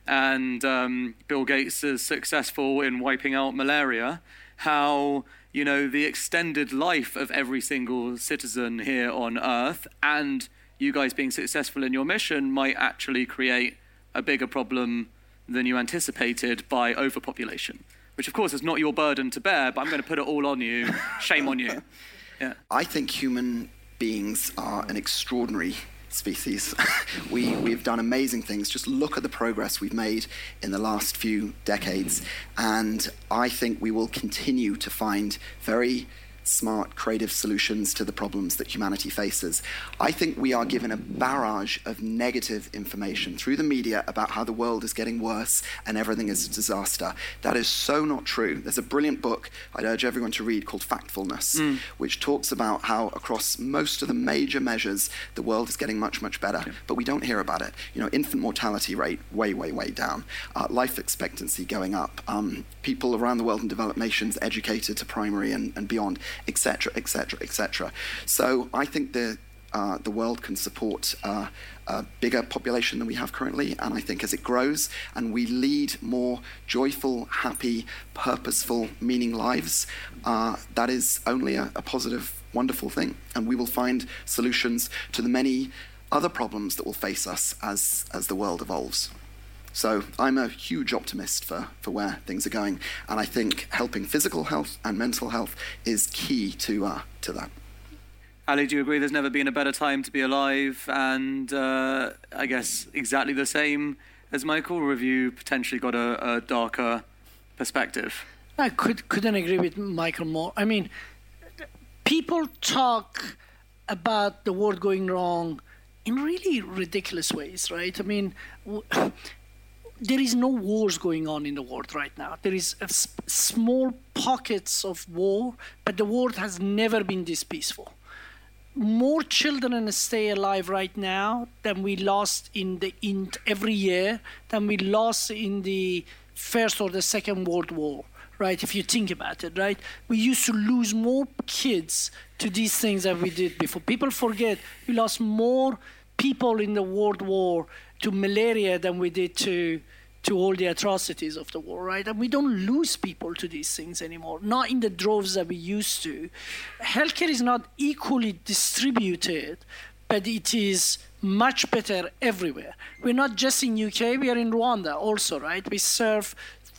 and Bill Gates is successful in wiping out malaria, how the extended life of every single citizen here on Earth and you guys being successful in your mission might actually create a bigger problem than you anticipated by overpopulation, which of course is not your burden to bear, but I'm going to put it all on you. Shame on you. Yeah. I think human beings are an extraordinary species. We've done amazing things. Just look at the progress we've made in the last few decades. And I think we will continue to find very smart, creative solutions to the problems that humanity faces. I think we are given a barrage of negative information through the media about how the world is getting worse and everything is a disaster. That is so not true. There's a brilliant book I'd urge everyone to read called Factfulness, which talks about how across most of the major measures, the world is getting much, much better, but we don't hear about it. Infant mortality rate way, way, way down, life expectancy going up, people around the world in developed nations educated to primary and beyond, etc., etc., etc. So I think the world can support a bigger population than we have currently, and I think as it grows and we lead more joyful, happy, purposeful, meaning lives, that is only a positive, wonderful thing, and we will find solutions to the many other problems that will face us as the world evolves. So I'm a huge optimist for where things are going, and I think helping physical health and mental health is key to that. Ali, do you agree there's never been a better time to be alive, and I guess exactly the same as Michael, or have you potentially got a darker perspective? I couldn't agree with Michael more. I mean, people talk about the world going wrong in really ridiculous ways, right? I mean, there is no wars going on in the world right now. There is small pockets of war, but the world has never been this peaceful. More children stay alive right now than we lost in every year, than we lost in the First or the Second World War, right? If you think about it, right? We used to lose more kids to these things than we did before. People forget we lost more people in the World War to malaria than we did to all the atrocities of the war, right? And we don't lose people to these things anymore, not in the droves that we used to. Healthcare is not equally distributed, but it is much better everywhere. We're not just in UK, we are in Rwanda also, right? We serve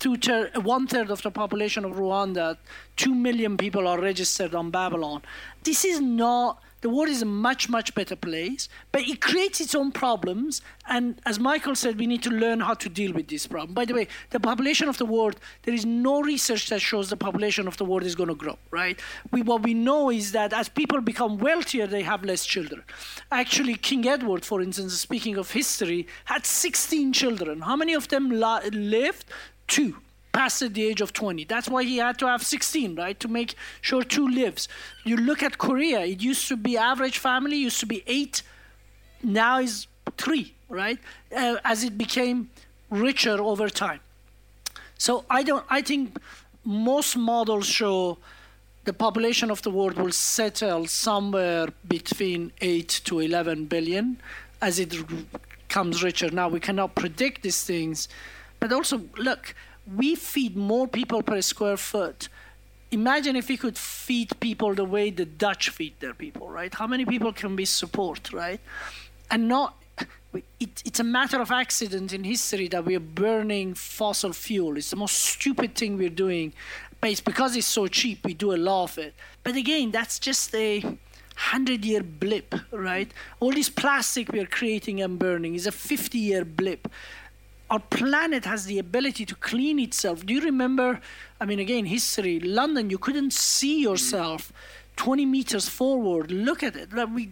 1/3 of the population of Rwanda. 2 million people are registered on Babylon. This is not... The world is a much, much better place, but it creates its own problems. And as Michael said, we need to learn how to deal with this problem. By the way, the population of the world, there is no research that shows the population of the world is going to grow, right? What we know is that as people become wealthier, they have less children. Actually, King Edward, for instance, speaking of history, had 16 children. How many of them lived? 2. Past the age of 20. That's why he had to have 16, right? To make sure 2 lives. You look at Korea, it used to be average family, used to be 8, now is 3, right? As it became richer over time. So I think most models show the population of the world will settle somewhere between 8 to 11 billion as it becomes richer. Now, we cannot predict these things, but also, look, we feed more people per square foot. Imagine if we could feed people the way the Dutch feed their people, right? How many people can we support, right? And it's a matter of accident in history that we are burning fossil fuel. It's the most stupid thing we're doing. But it's because it's so cheap, we do a lot of it. But again, that's just a 100-year blip, right? All this plastic we're creating and burning is a 50-year blip. Our planet has the ability to clean itself. Do you remember, again, history, London, you couldn't see yourself 20 meters forward. Look at it.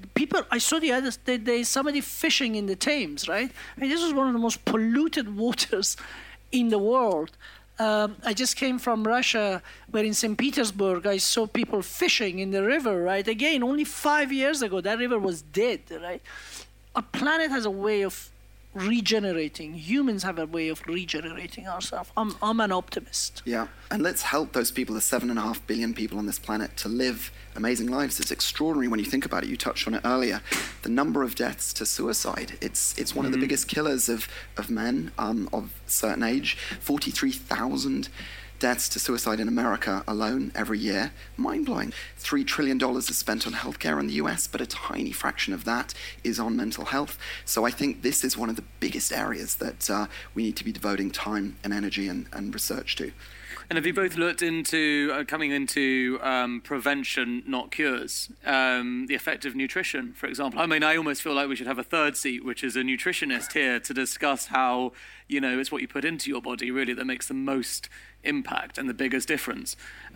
I saw the other day somebody fishing in the Thames, right? This was one of the most polluted waters in the world. I just came from Russia, where in St. Petersburg, I saw people fishing in the river, right? Again, only 5 years ago, that river was dead, right? Our planet has a way of regenerating. Humans have a way of regenerating ourselves. I'm an optimist. Yeah, and let's help those people, the 7.5 billion people on this planet, to live amazing lives. It's extraordinary when you think about it. You touched on it earlier. The number of deaths to suicide, it's one of the biggest killers of men of a certain age. 43,000 deaths to suicide in America alone every year. Mind-blowing. $3 trillion is spent on healthcare in the US, but a tiny fraction of that is on mental health. So I think this is one of the biggest areas that we need to be devoting time and energy and research to. And have you both looked into coming into prevention, not cures? The effect of nutrition, for example. I almost feel like we should have a third seat, which is a nutritionist here, to discuss how, it's what you put into your body really that makes the most impact and the biggest difference.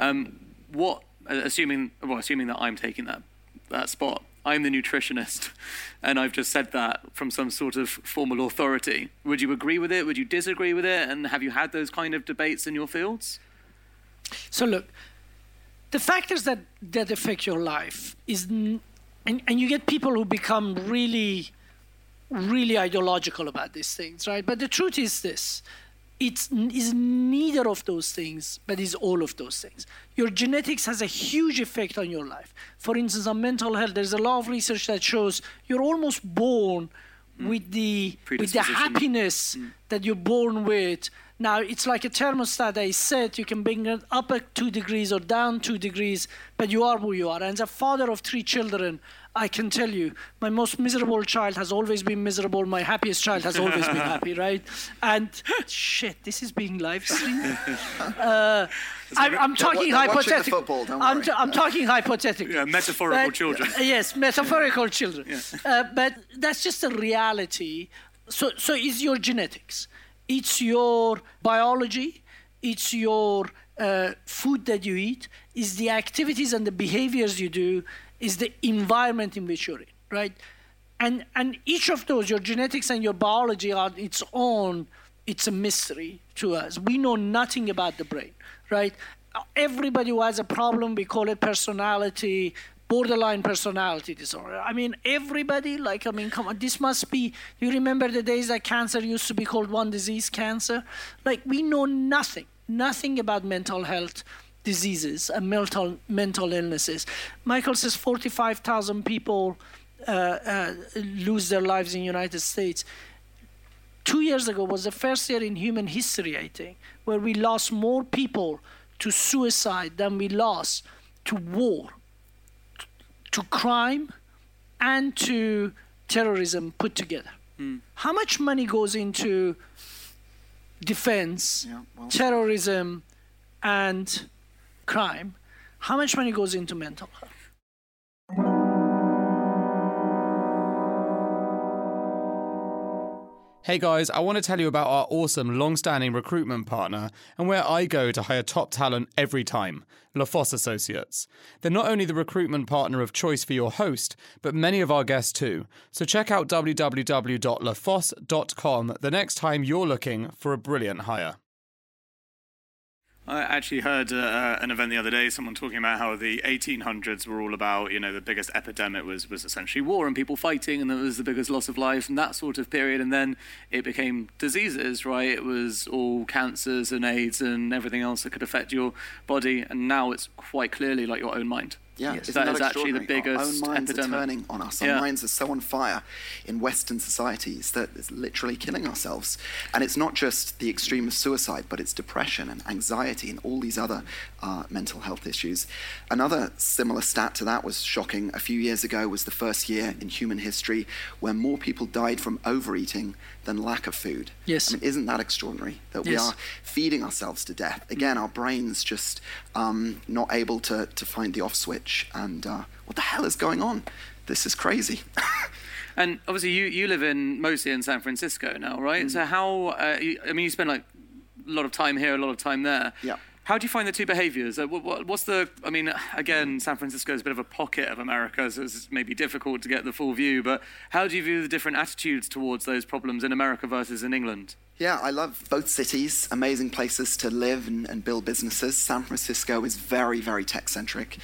Assuming that I'm taking that spot, I'm the nutritionist, and I've just said that from some sort of formal authority. Would you agree with it? Would you disagree with it? And have you had those kind of debates in your fields? So look, the factors that affect your life and you get people who become really, really ideological about these things, right? But the truth is this. It is neither of those things, but is all of those things. Your genetics has a huge effect on your life. For instance, on mental health, there's a lot of research that shows you're almost born with the happiness that you're born with. Now, it's like a thermostat that is set. You can bring it up 2 degrees or down 2 degrees, but you are who you are. And as a father of 3 children, I can tell you, my most miserable child has always been miserable. My happiest child has always been happy, right? And shit, this is being live streamed. I'm talking hypothetical. I'm talking hypothetical. Yeah, metaphorical children. Yes, metaphorical children. Yeah. But that's just a reality. So it's your genetics. It's your biology. It's your food that you eat. It's the activities and the behaviors you do. Is the environment in which you're in, right? And each of those, your genetics and your biology are its own, it's a mystery to us. We know nothing about the brain, right? Everybody who has a problem, we call it personality, borderline personality disorder. Everybody, come on, this must be, you remember the days that cancer used to be called one disease, cancer? We know nothing about mental health diseases and mental illnesses. Michael says 45,000 people lose their lives in the United States. 2 years ago was the first year in human history, I think, where we lost more people to suicide than we lost to war, to crime, and to terrorism put together. How much money goes into defense, terrorism, and crime? How much money goes into mental health? Hey guys, I want to tell you about our awesome long-standing recruitment partner and where I go to hire top talent every time, LaFosse Associates. They're not only the recruitment partner of choice for your host, but many of our guests too. So check out www.lafosse.com the next time you're looking for a brilliant hire. I actually heard an event the other day, someone talking about how the 1800s were all about, the biggest epidemic was essentially war and people fighting, and it was the biggest loss of life and that sort of period. And then it became diseases, right? It was all cancers and AIDS and everything else that could affect your body. And now it's quite clearly like your own mind. Yeah, yes. That is actually the biggest Our own minds epidemic. are turning on us. Our minds are so on fire in Western societies that it's literally killing ourselves. And it's not just the extreme of suicide, but it's depression and anxiety and all these other mental health issues. Another similar stat to that was shocking. A few years ago was the first year in human history where more people died from overeating than lack of food. Yes. I mean, isn't that extraordinary? That we are feeding ourselves to death. Again, our brains just not able to find the off switch. And what the hell is going on? This is crazy. And obviously you live mostly in San Francisco now, right? So how, you spend like a lot of time here, a lot of time there. Yeah. How do you find the two behaviors? What's again, San Francisco is a bit of a pocket of America, so it's maybe difficult to get the full view, but how do you view the different attitudes towards those problems in America versus in England? Yeah, I love both cities, amazing places to live and build businesses. San Francisco is very, very tech-centric,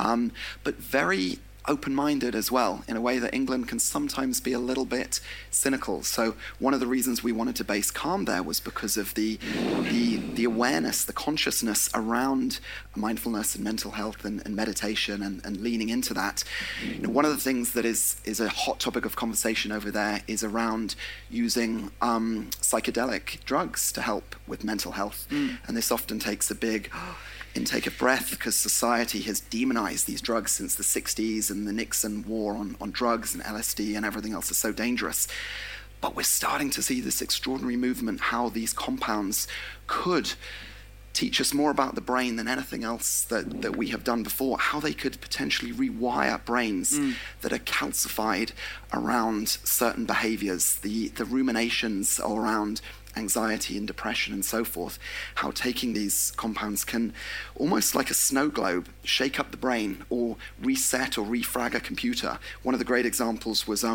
but very open-minded as well, in a way that England can sometimes be a little bit cynical. So one of the reasons we wanted to base Calm there was because of the awareness, the consciousness around mindfulness and mental health and meditation and leaning into that. One of the things that is a hot topic of conversation over there is around using psychedelic drugs to help with mental health. And this often takes a big intake of breath because society has demonized these drugs since the 60s, and the Nixon war on drugs and LSD and everything else is so dangerous. But we're starting to see this extraordinary movement, how these compounds could teach us more about the brain than anything else that we have done before, how they could potentially rewire brains that are calcified around certain behaviors, the ruminations around anxiety and depression and so forth, how taking these compounds can, almost like a snow globe, shake up the brain or reset or refrag a computer. One of the great examples was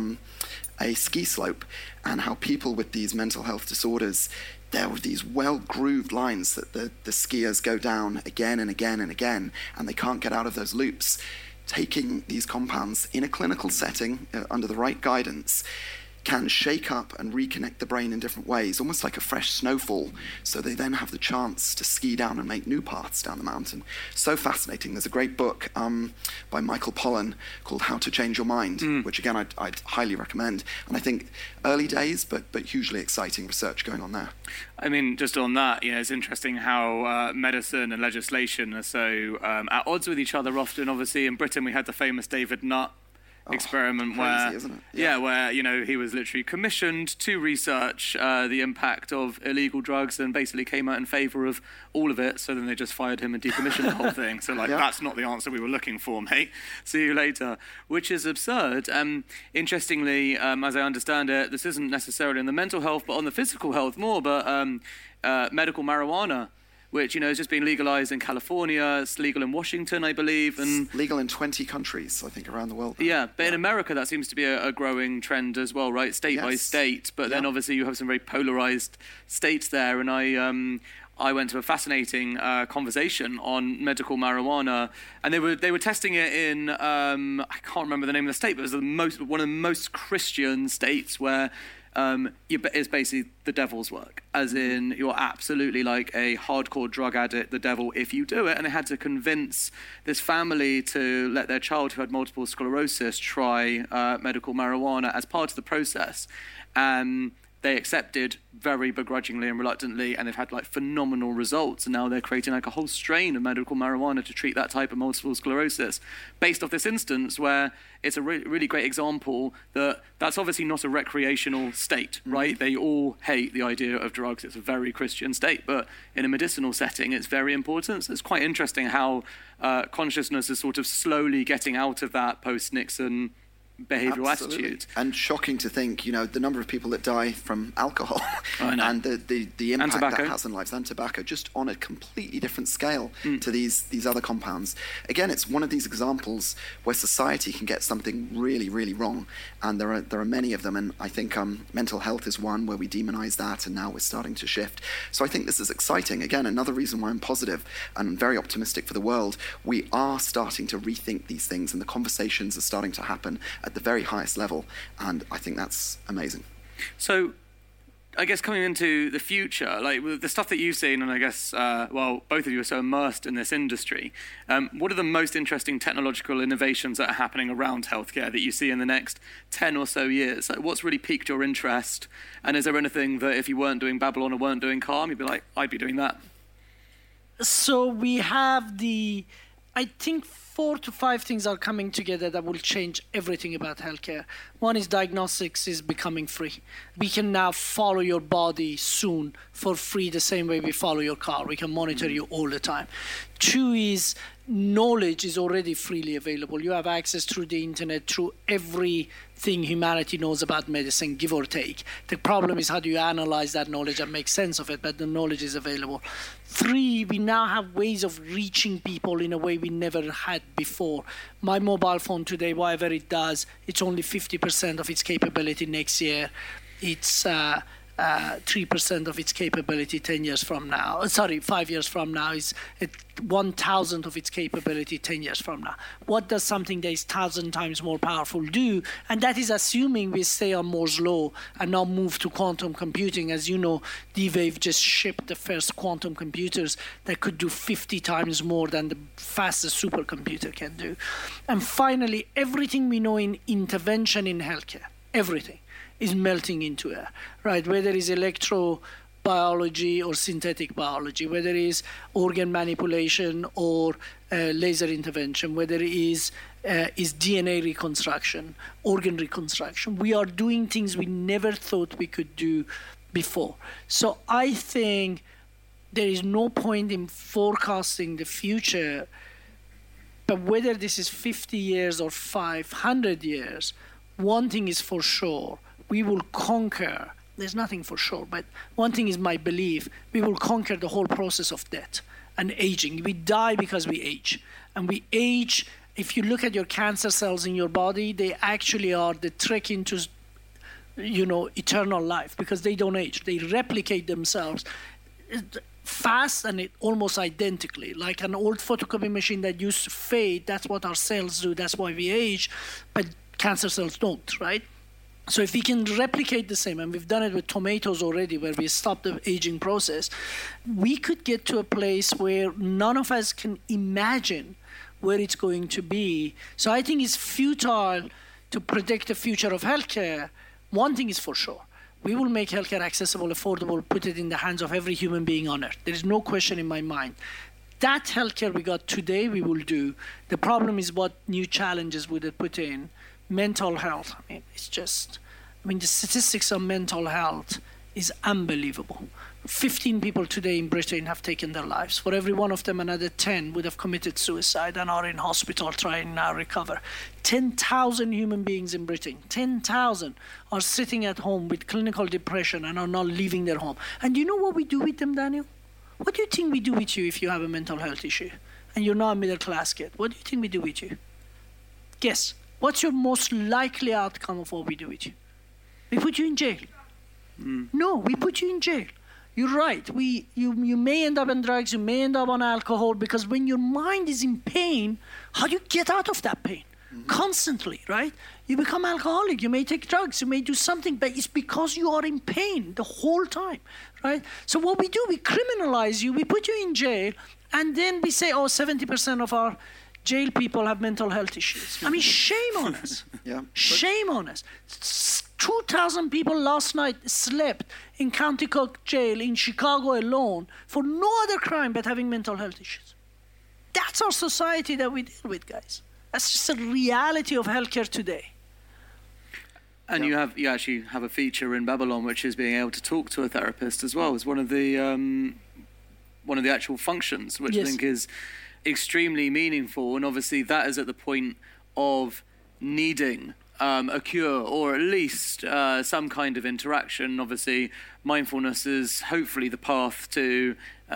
a ski slope, and how people with these mental health disorders, there were these well-grooved lines that the skiers go down again and again and again, and they can't get out of those loops. Taking these compounds in a clinical setting, under the right guidance, can shake up and reconnect the brain in different ways, almost like a fresh snowfall, so they then have the chance to ski down and make new paths down the mountain. So fascinating. There's a great book by Michael Pollan called How to Change Your Mind, which again I'd highly recommend. And I think early days, but hugely exciting research going on there. I mean, just on that, it's interesting how medicine and legislation are so at odds with each other often. Obviously, in Britain we had the famous David Nutt experiment crazy, where, isn't it? Yeah, where he was literally commissioned to research the impact of illegal drugs, and basically came out in favour of all of it. So then they just fired him and decommissioned the whole thing. So that's not the answer we were looking for, mate. See you later. Which is absurd. Interestingly, as I understand it, this isn't necessarily on the mental health, but on the physical health more. But medical marijuana, which, has just been legalized in California. It's legal in Washington, I believe. And it's legal in 20 countries, I think, around the world. Yeah, but in America, that seems to be a growing trend as well, right? State by state. But then obviously you have some very polarized states there. And I went to a fascinating conversation on medical marijuana, and they were testing it in, I can't remember the name of the state, but it was one of the most Christian states where it's basically the devil's work, as in you're absolutely like a hardcore drug addict, the devil, if you do it. And they had to convince this family to let their child who had multiple sclerosis try medical marijuana as part of the process. And they accepted very begrudgingly and reluctantly, and they've had phenomenal results. And now they're creating a whole strain of medical marijuana to treat that type of multiple sclerosis, based off this instance where it's a really great example that's obviously not a recreational state, right? They all hate the idea of drugs. It's a very Christian state, but in a medicinal setting, it's very important. So it's quite interesting how consciousness is sort of slowly getting out of that post-Nixon behavioural Absolutely. attitudes. And shocking to think, the number of people that die from alcohol and the impact that has on lives, and tobacco, just on a completely different scale to these other compounds. Again, it's one of these examples where society can get something really, really wrong, and there are many of them. And I think mental health is one where we demonize that, and now we're starting to shift. So I think this is exciting. Again, another reason why I'm positive and very optimistic for the world. We are starting to rethink these things, and the conversations are starting to happen at the very highest level, and I think that's amazing. So I guess coming into the future, like with the stuff that you've seen, and I guess, both of you are so immersed in this industry, what are the most interesting technological innovations that are happening around healthcare that you see in the next 10 or so years? Like, what's really piqued your interest? And is there anything that if you weren't doing Babylon or weren't doing Calm, you'd be like, I'd be doing that? So we have I think 4 to 5 things are coming together that will change everything about healthcare. One is diagnostics is becoming free. We can now follow your body soon for free the same way we follow your car. We can monitor you all the time. 2 is knowledge is already freely available. You have access through the internet, through everything humanity knows about medicine, give or take. The problem is how do you analyze that knowledge and make sense of it, but the knowledge is available. 3, we now have ways of reaching people in a way we never had before. My mobile phone today, whatever it does, it's only 50% of its capability next year. It's 3% of its capability 10 years from now. 5 years from now is 1,000th of its capability 10 years from now. What does something that is 1,000 times more powerful do? And that is assuming we stay on Moore's law and not move to quantum computing. As you know, D-Wave just shipped the first quantum computers that could do 50 times more than the fastest supercomputer can do. And finally, everything we know in intervention in healthcare, everything, is melting into air, right? Whether it's electrobiology or synthetic biology, whether it's organ manipulation or laser intervention, whether it is DNA reconstruction, organ reconstruction. We are doing things we never thought we could do before. So I think there is no point in forecasting the future, but whether this is 50 years or 500 years, one thing is for sure, we will conquer, there's nothing for sure, but one thing is my belief, we will conquer the whole process of death and aging. We die because we age. And we age, if you look at your cancer cells in your body, they actually are the trick into, eternal life because they don't age. They replicate themselves fast and almost identically. Like an old photocopy machine that used to fade, that's what our cells do, that's why we age, but cancer cells don't, right? So if we can replicate the same, and we've done it with tomatoes already, where we stopped the aging process, we could get to a place where none of us can imagine where it's going to be. So I think it's futile to predict the future of healthcare. One thing is for sure. We will make healthcare accessible, affordable, put it in the hands of every human being on earth. There is no question in my mind. That healthcare we got today, we will do. The problem is what new challenges would it put in. Mental health, the statistics on mental health is unbelievable. 15 people today in Britain have taken their lives. For every one of them, another 10 would have committed suicide and are in hospital trying now recover. 10,000 human beings in Britain, 10,000 are sitting at home with clinical depression and are not leaving their home. And do you know what we do with them, Daniel? What do you think we do with you if you have a mental health issue and you're not a middle class kid? What do you think we do with you? Guess. What's your most likely outcome of what we do with you? We put you in jail. No, we put you in jail. You're right. You may end up on drugs, you may end up on alcohol, because when your mind is in pain, how do you get out of that pain? Constantly, right? You become alcoholic, you may take drugs, you may do something, but it's because you are in pain the whole time, right? So what we do, we criminalize you, we put you in jail, and then we say, 70% of our jail people have mental health issues. Shame on us. Yeah. Shame on us. 2,000 people last night slept in County Cork Jail in Chicago alone for no other crime but having mental health issues. That's our society that we deal with, guys. That's just a reality of healthcare today. And you actually have a feature in Babylon which is being able to talk to a therapist as well as one of the actual functions, which I think is extremely meaningful. And obviously that is at the point of needing a cure or at least some kind of interaction. Obviously, mindfulness is hopefully the path to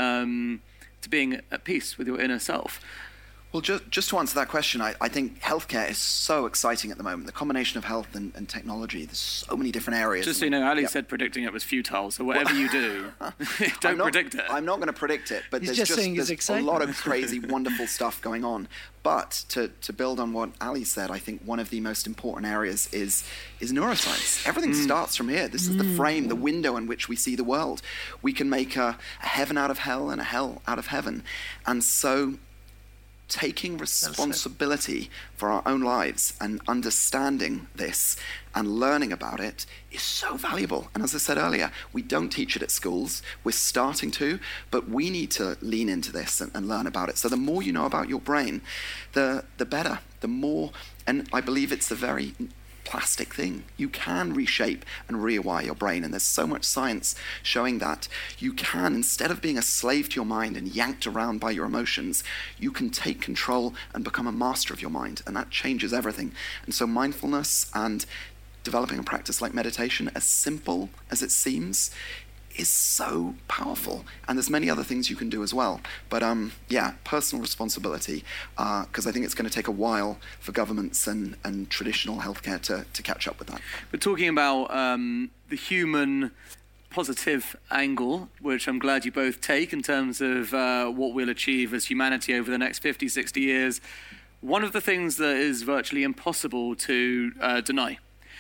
being at peace with your inner self. Well, just to answer that question, I think healthcare is so exciting at the moment. The combination of health and technology, there's so many different areas. Just so you know, Ali said predicting it was futile, so whatever you do, don't predict it. I'm not going to predict it, but He's there's saying a lot of crazy, wonderful stuff going on. But to build on what Ali said, I think one of the most important areas is neuroscience. Everything starts from here. This is the frame, the window in which we see the world. We can make a heaven out of hell and a hell out of heaven. And so taking responsibility for our own lives and understanding this and learning about it is so valuable. And as I said earlier, we don't teach it at schools. We're starting to, but we need to lean into this and learn about it. So the more you know about your brain, the better, the more, and I believe it's a very plastic thing. You can reshape and rewire your brain, and there's so much science showing that you can, instead of being a slave to your mind and yanked around by your emotions, you can take control and become a master of your mind, and that changes everything. And so mindfulness and developing a practice like meditation, as simple as it seems, is so powerful. And there's many other things you can do as well. But personal responsibility, because I think it's going to take a while for governments and traditional healthcare to catch up with that. We're talking about the human positive angle, which I'm glad you both take in terms of what we'll achieve as humanity over the next 50, 60 years. One of the things that is virtually impossible to deny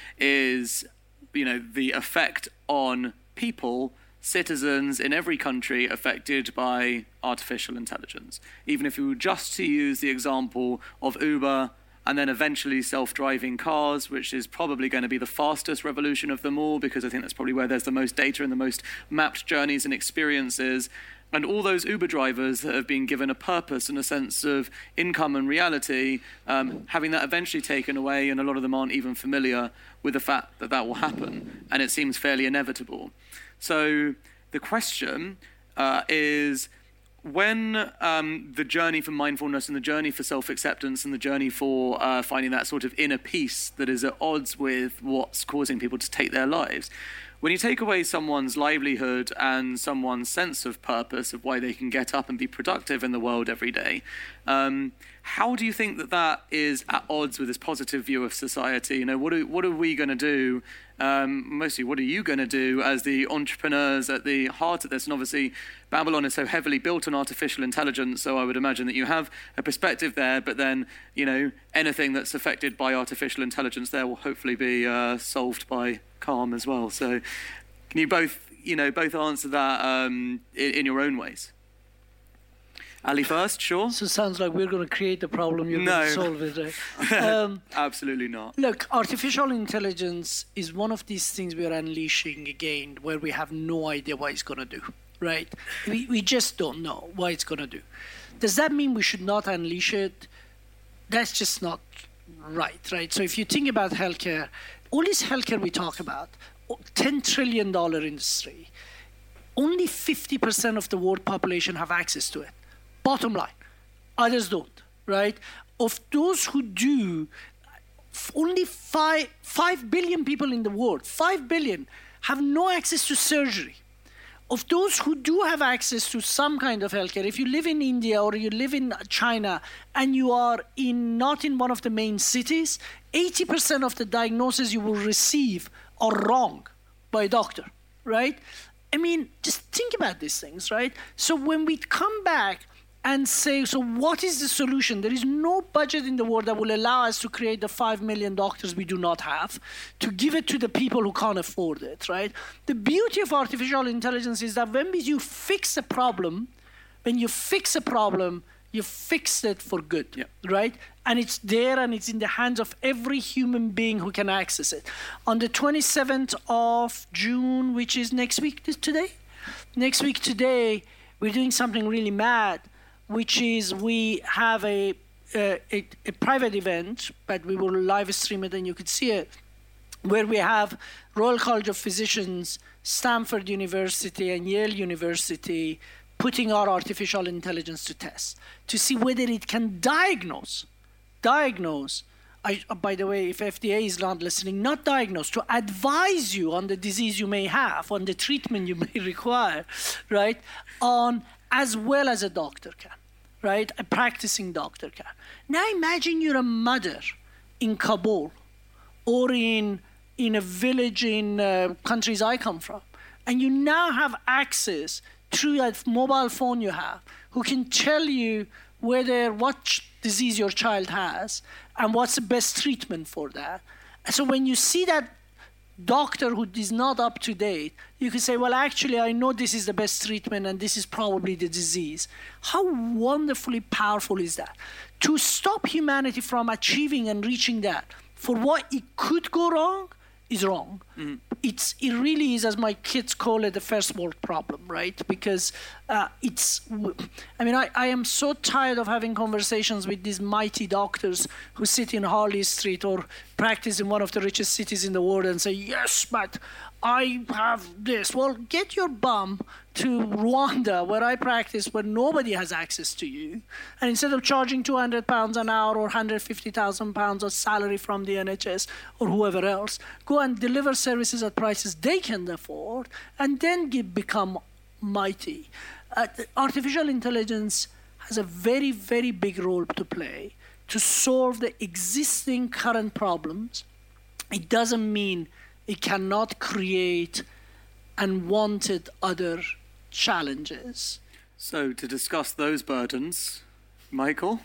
is, the effect on people, citizens in every country affected by artificial intelligence. Even if we were just to use the example of Uber and then eventually self-driving cars, which is probably going to be the fastest revolution of them all, because I think that's probably where there's the most data and the most mapped journeys and experiences. And all those Uber drivers that have been given a purpose and a sense of income and reality, having that eventually taken away, and a lot of them aren't even familiar with the fact that that will happen, and it seems fairly inevitable. So the question is, when the journey for mindfulness and the journey for self-acceptance and the journey for finding that sort of inner peace that is at odds with what's causing people to take their lives, when you take away someone's livelihood and someone's sense of purpose, of why they can get up and be productive in the world every day, how do you think that is at odds with this positive view of society? What are we going to do? Mostly, what are you going to do as the entrepreneurs at the heart of this? And obviously, Babylon is so heavily built on artificial intelligence, so I would imagine that you have a perspective there, but then, anything that's affected by artificial intelligence there will hopefully be solved by Calm as well. So can you both answer that in your own ways? Ali first, sure. So it sounds like we're going to create the problem, you're going to solve it, right? Absolutely not. Look, artificial intelligence is one of these things we are unleashing again, where we have no idea what it's going to do, right? We just don't know what it's going to do. Does that mean we should not unleash it? That's just not right? So if you think about healthcare, all this healthcare we talk about, $10 trillion industry, only 50% of the world population have access to it. Bottom line, others don't, right? Of those who do, only 5 billion people in the world, 5 billion, have no access to surgery. Of those who do have access to some kind of healthcare, if you live in India or you live in China and you are not in one of the main cities, 80% of the diagnoses you will receive are wrong by a doctor, right? I mean, just think about these things, right? So when we come back and say, so what is the solution? There is no budget in the world that will allow us to create the 5 million doctors we do not have, to give it to the people who can't afford it, right? The beauty of artificial intelligence is that when you fix a problem, you fix it for good, right? And it's there and it's in the hands of every human being who can access it. On the 27th of June, which is next week today, we're doing something really mad, which is we have a private event, but we will live stream it and you could see it, where we have Royal College of Physicians, Stanford University, and Yale University putting our artificial intelligence to test to see whether it can diagnose by the way, if FDA is not listening, not diagnose, to advise you on the disease you may have, on the treatment you may require, right? As well as a doctor can, right? A practicing doctor can. Now imagine you're a mother in Kabul or in a village in countries I come from, and you now have access through that mobile phone you have, who can tell you what disease your child has and what's the best treatment for that. And so when you see that doctor who is not up to date, you can say, well, actually, I know this is the best treatment and this is probably the disease. How wonderfully powerful is that? To stop humanity from achieving and reaching that, for what it could go wrong, is wrong. Mm-hmm. It really is, as my kids call it, the first world problem, right? Because I am so tired of having conversations with these mighty doctors who sit in Harley Street or practice in one of the richest cities in the world and say, yes, but I have this. Well, get your bum to Rwanda, where I practice, where nobody has access to you. And instead of charging £200 an hour or £150,000 of salary from the NHS or whoever else, go and deliver services at prices they can afford, and then become mighty. Artificial intelligence has a very, very big role to play to solve the existing current problems. It doesn't mean it cannot create unwanted other challenges. So to discuss those burdens, Michael?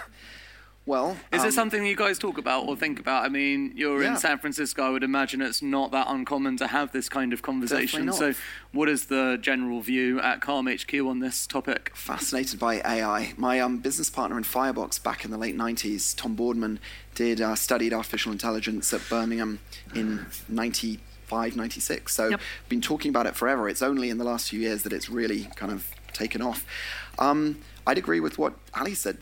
Well, is it something you guys talk about or think about? I mean, you're in San Francisco. I would imagine it's not that uncommon to have this kind of conversation. So what is the general view at Calm HQ on this topic? Fascinated by AI. My business partner in Firebox back in the late 90s, Tom Boardman, studied artificial intelligence at Birmingham in 95, 96. So been talking about it forever. It's only in the last few years that it's really kind of taken off. I'd agree with what Ali said.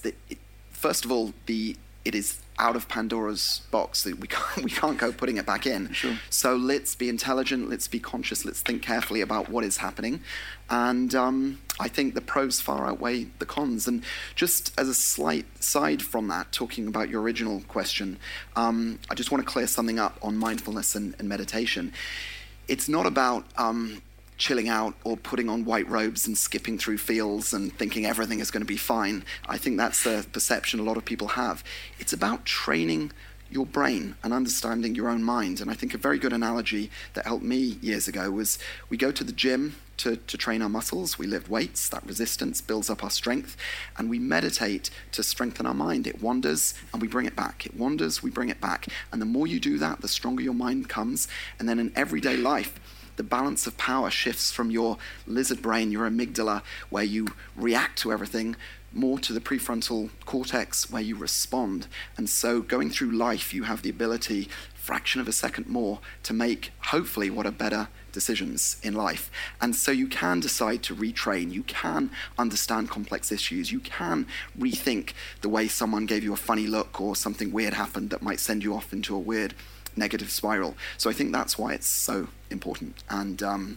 First of all, it is out of Pandora's box. We can't go putting it back in. Sure. So let's be intelligent, let's be conscious, let's think carefully about what is happening. And I think the pros far outweigh the cons. And just as a slight side from that, talking about your original question, I just want to clear something up on mindfulness and meditation. It's not about chilling out or putting on white robes and skipping through fields and thinking everything is going to be fine. I think that's the perception a lot of people have. It's about training your brain and understanding your own mind. And I think a very good analogy that helped me years ago was we go to the gym to train our muscles. We lift weights, that resistance builds up our strength, and we meditate to strengthen our mind. It wanders and we bring it back. It wanders, we bring it back. And the more you do that, the stronger your mind comes. And then in everyday life, the balance of power shifts from your lizard brain, your amygdala, where you react to everything, more to the prefrontal cortex, where you respond. And so going through life, you have the ability, fraction of a second more, to make, hopefully, what are better decisions in life. And so you can decide to retrain. You can understand complex issues. You can rethink the way someone gave you a funny look or something weird happened that might send you off into a weird negative spiral. So I think that's why it's so important. And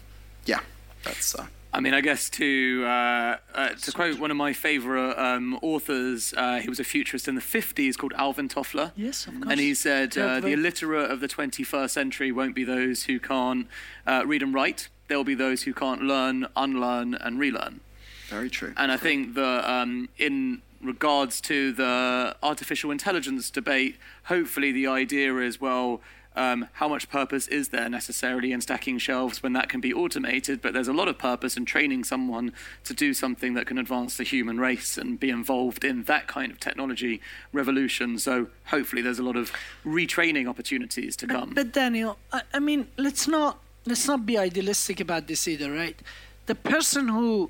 that's... I mean, I guess to quote one of my favourite authors, he was a futurist in the 50s called Alvin Toffler. Yes, of course. And he said, the illiterate of the 21st century won't be those who can't read and write. They'll be those who can't learn, unlearn, and relearn. Very true. And I think that in regards to the artificial intelligence debate, hopefully the idea is, well, how much purpose is there necessarily in stacking shelves when that can be automated? But there's a lot of purpose in training someone to do something that can advance the human race and be involved in that kind of technology revolution. So hopefully there's a lot of retraining opportunities to come. But Daniel, I mean, let's not be idealistic about this either, right? The person who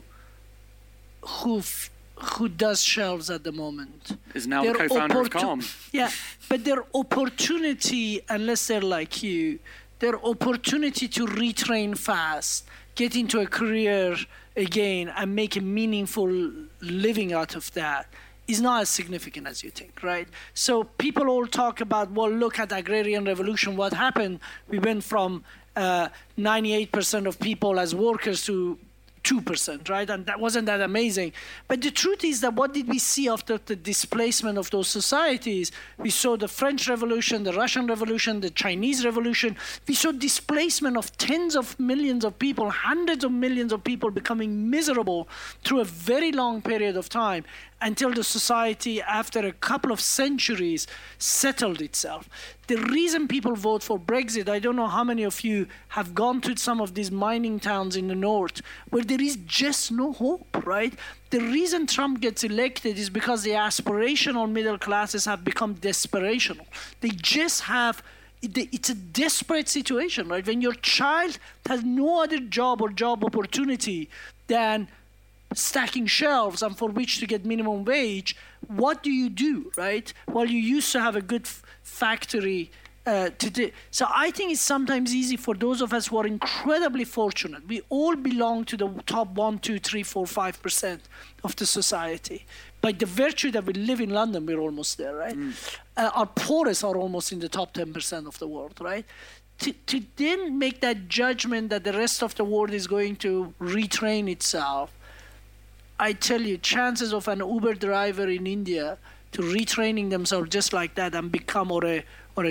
does shelves at the moment is now the co-founder of Calm. Yeah, but their opportunity, unless they're like you, their opportunity to retrain fast, get into a career again and make a meaningful living out of that is not as significant as you think, right? So people all talk about, well, look at the agrarian revolution, what happened? We went from 98% of people as workers to 2%, right? And that wasn't that amazing. But the truth is that what did we see after the displacement of those societies? We saw the French Revolution, the Russian Revolution, the Chinese Revolution. We saw displacement of tens of millions of people, hundreds of millions of people becoming miserable through a very long period of time until the society, after a couple of centuries, settled itself. The reason people vote for Brexit, I don't know how many of you have gone to some of these mining towns in the north where there is just no hope, right? The reason Trump gets elected is because the aspirational middle classes have become desperational. They just have, it's a desperate situation, right? When your child has no other job or job opportunity than stacking shelves and for which to get minimum wage, what do, right? Well, you used to have a good factory to do. So I think it's sometimes easy for those of us who are incredibly fortunate. We all belong to the top 1, 2, 3, 4, 5% of the society. By the virtue that we live in London, we're almost there, right? Our poorest are almost in the top 10% of the world, right? To then make that judgment that the rest of the world is going to retrain itself, I tell you, chances of an Uber driver in India to retraining themselves just like that and become or a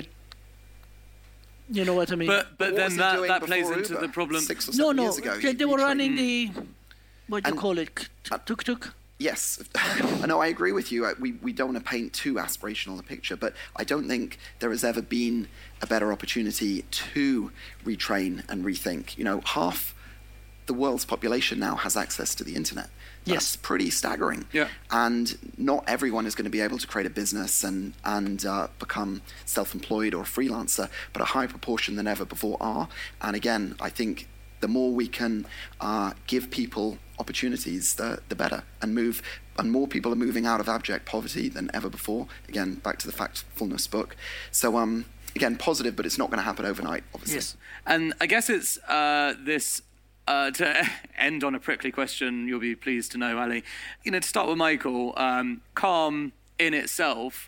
you know what I mean? But then that plays into the problem. 6 or 7 years ago, they were running the what do you call it? Tuk-tuk? Yes. No, I agree with you. We don't want to paint too aspirational a picture, but I don't think there has ever been a better opportunity to retrain and rethink. You know, half the world's population now has access to the internet. That's pretty staggering. Yeah. And not everyone is going to be able to create a business and become self-employed or a freelancer, but a higher proportion than ever before are. And again, I think the more we can give people opportunities, the better. And more people are moving out of abject poverty than ever before. Again, back to the Factfulness book. So again, positive, but it's not going to happen overnight, obviously. Yes. And I guess it's this. To end on a prickly question, you'll be pleased to know, Ali. To start with Michael, Calm in itself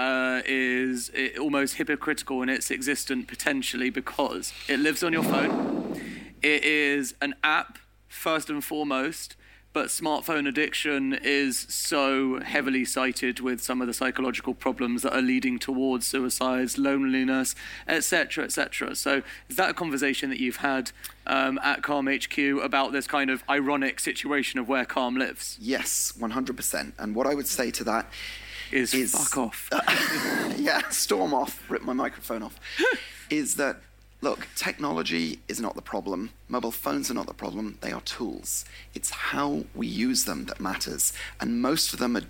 is almost hypocritical in its existence potentially because it lives on your phone. It is an app first and foremost, but smartphone addiction is so heavily cited with some of the psychological problems that are leading towards suicides, loneliness, etc., etc. So is that a conversation that you've had at Calm HQ about this kind of ironic situation of where Calm lives? Yes, 100%. And what I would say to that is fuck off. Yeah, storm off, rip my microphone off. Is that, look, technology is not the problem. Mobile phones are not the problem. They are tools. It's how we use them that matters. And most of us are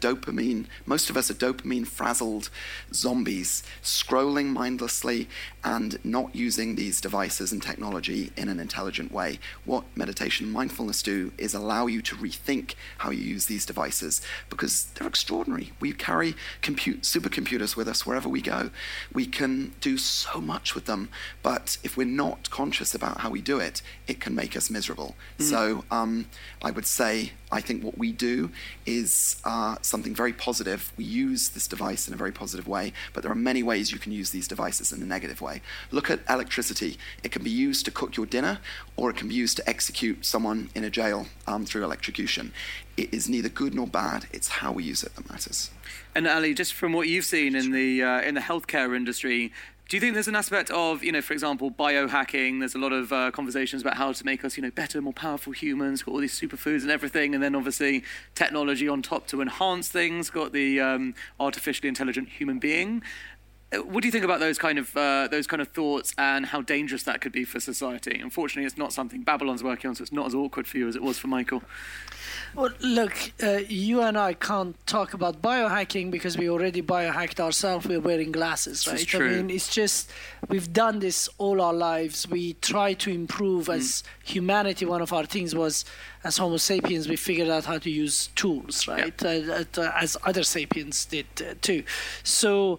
dopamine-frazzled zombies, scrolling mindlessly and not using these devices and technology in an intelligent way. What meditation and mindfulness do is allow you to rethink how you use these devices because they're extraordinary. We carry supercomputers with us wherever we go. We can do so much with them, but if we're not conscious about how we do it, it can make us miserable. So I would say, I think what we do is something very positive. We use this device in a very positive way, but there are many ways you can use these devices in a negative way. Look at electricity. It can be used to cook your dinner, or it can be used to execute someone in a jail through electrocution. It is neither good nor bad. It's how we use it that matters. And Ali, just from what you've seen in the healthcare industry, do you think there's an aspect of, for example, biohacking? There's a lot of conversations about how to make us, better, more powerful humans, got all these superfoods and everything, and then obviously technology on top to enhance things, got the artificially intelligent human being. What do you think about those kind of thoughts and how dangerous that could be for society? Unfortunately, it's not something Babylon's working on, so it's not as awkward for you as it was for Michael. Well, look, you and I can't talk about biohacking because we already biohacked ourselves. We're wearing glasses, right? It's true. I mean, it's just, we've done this all our lives. We try to improve as humanity. One of our things was, as Homo sapiens, we figured out how to use tools, right? Yeah. As other sapiens did too. So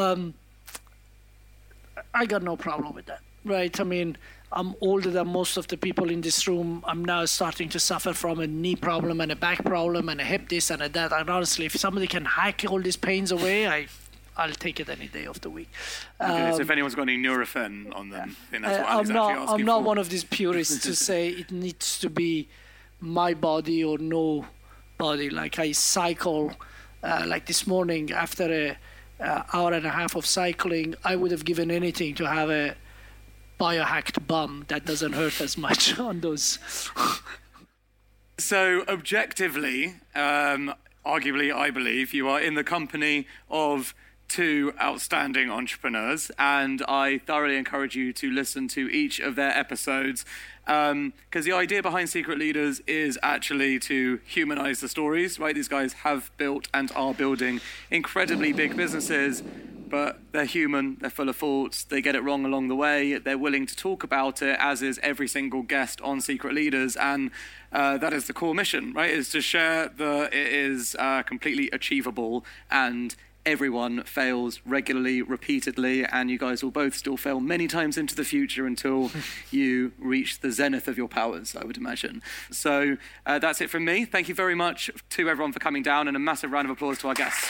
I got no problem with that, right? I mean, I'm older than most of the people in this room. I'm now starting to suffer from a knee problem and a back problem and a hip this and a that. And honestly, if somebody can hack all these pains away, I'll take it any day of the week. Okay, so if anyone's got any Nurofen on them, then that's what Ali's actually asking I'm not for. one of these purists to say it needs to be my body or no body. Like I cycle, like this morning after a hour and a half of cycling, I would have given anything to have a biohacked bum that doesn't hurt as much on those. So objectively, arguably, I believe you are in the company of two outstanding entrepreneurs, and I thoroughly encourage you to listen to each of their episodes, because the idea behind Secret Leaders is actually to humanize the stories, right? These guys have built and are building incredibly big businesses, but they're human, they're full of faults, they get it wrong along the way, they're willing to talk about it, as is every single guest on Secret Leaders, and that is the core mission, right? Is to share that it is completely achievable, and everyone fails regularly, repeatedly, and you guys will both still fail many times into the future until you reach the zenith of your powers, I would imagine. So that's it from me. Thank you very much to everyone for coming down, and a massive round of applause to our guests.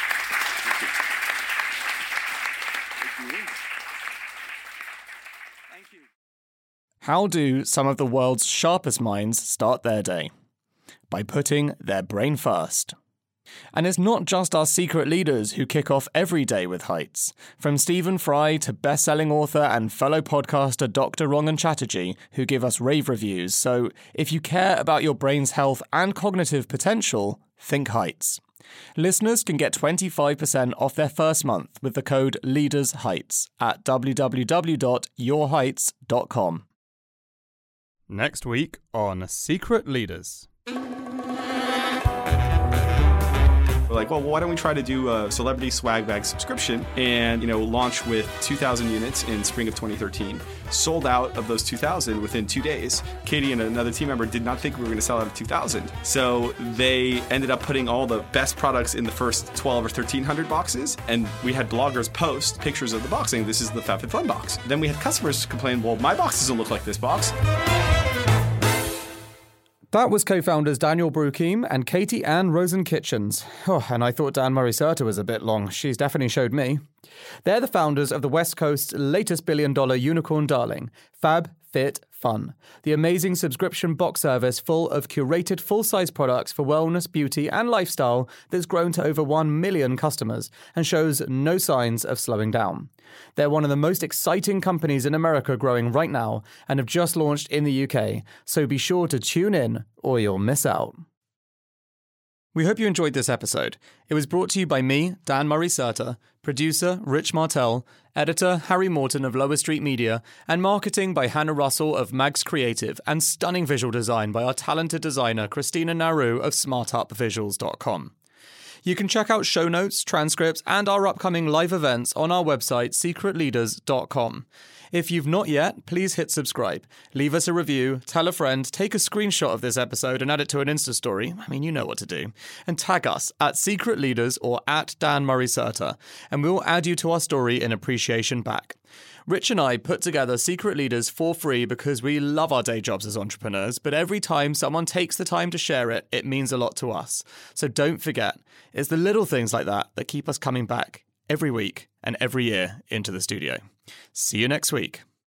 Thank you. How do some of the world's sharpest minds start their day? By putting their brain first. And it's not just our secret leaders who kick off every day with heights. From Stephen Fry to best-selling author and fellow podcaster Dr. Rangan Chatterjee, who give us rave reviews. So if you care about your brain's health and cognitive potential, think heights. Listeners can get 25% off their first month with the code LEADERSHEIGHTS at www.yourheights.com. Next week on Secret Leaders. We're like, well, why don't we try to do a celebrity swag bag subscription and, launch with 2,000 units in spring of 2013. Sold out of those 2,000 within 2 days. Katie and another team member did not think we were going to sell out of 2,000. So they ended up putting all the best products in the first 12 or 1,300 boxes. And we had bloggers post pictures of the box saying, this is the FabFitFun box. Then we had customers complain, well, my box doesn't look like this box. That was co-founders Daniel Brukeem and Katie Ann Rosen Kitchens. Oh, and I thought Dan Murray Serter was a bit long. She's definitely showed me. They're the founders of the West Coast's latest billion-dollar unicorn darling, FabFitFun, the amazing subscription box service full of curated full-size products for wellness, beauty, and lifestyle that's grown to over 1 million customers and shows no signs of slowing down. They're one of the most exciting companies in America growing right now and have just launched in the UK, so be sure to tune in or you'll miss out. We hope you enjoyed this episode. It was brought to you by me, Dan Murray Serter, producer Rich Martell, editor Harry Morton of Lower Street Media, and marketing by Hannah Russell of Mags Creative, and stunning visual design by our talented designer Christina Naru of smartupvisuals.com. You can check out show notes, transcripts, and our upcoming live events on our website, secretleaders.com. If you've not yet, please hit subscribe. Leave us a review, tell a friend, take a screenshot of this episode and add it to an Insta story. I mean, you know what to do. And tag us at Secret Leaders or at Dan Murray Serter, and we'll add you to our story in appreciation back. Rich and I put together Secret Leaders for free because we love our day jobs as entrepreneurs, but every time someone takes the time to share it, it means a lot to us. So don't forget, it's the little things like that that keep us coming back every week and every year into the studio. See you next week.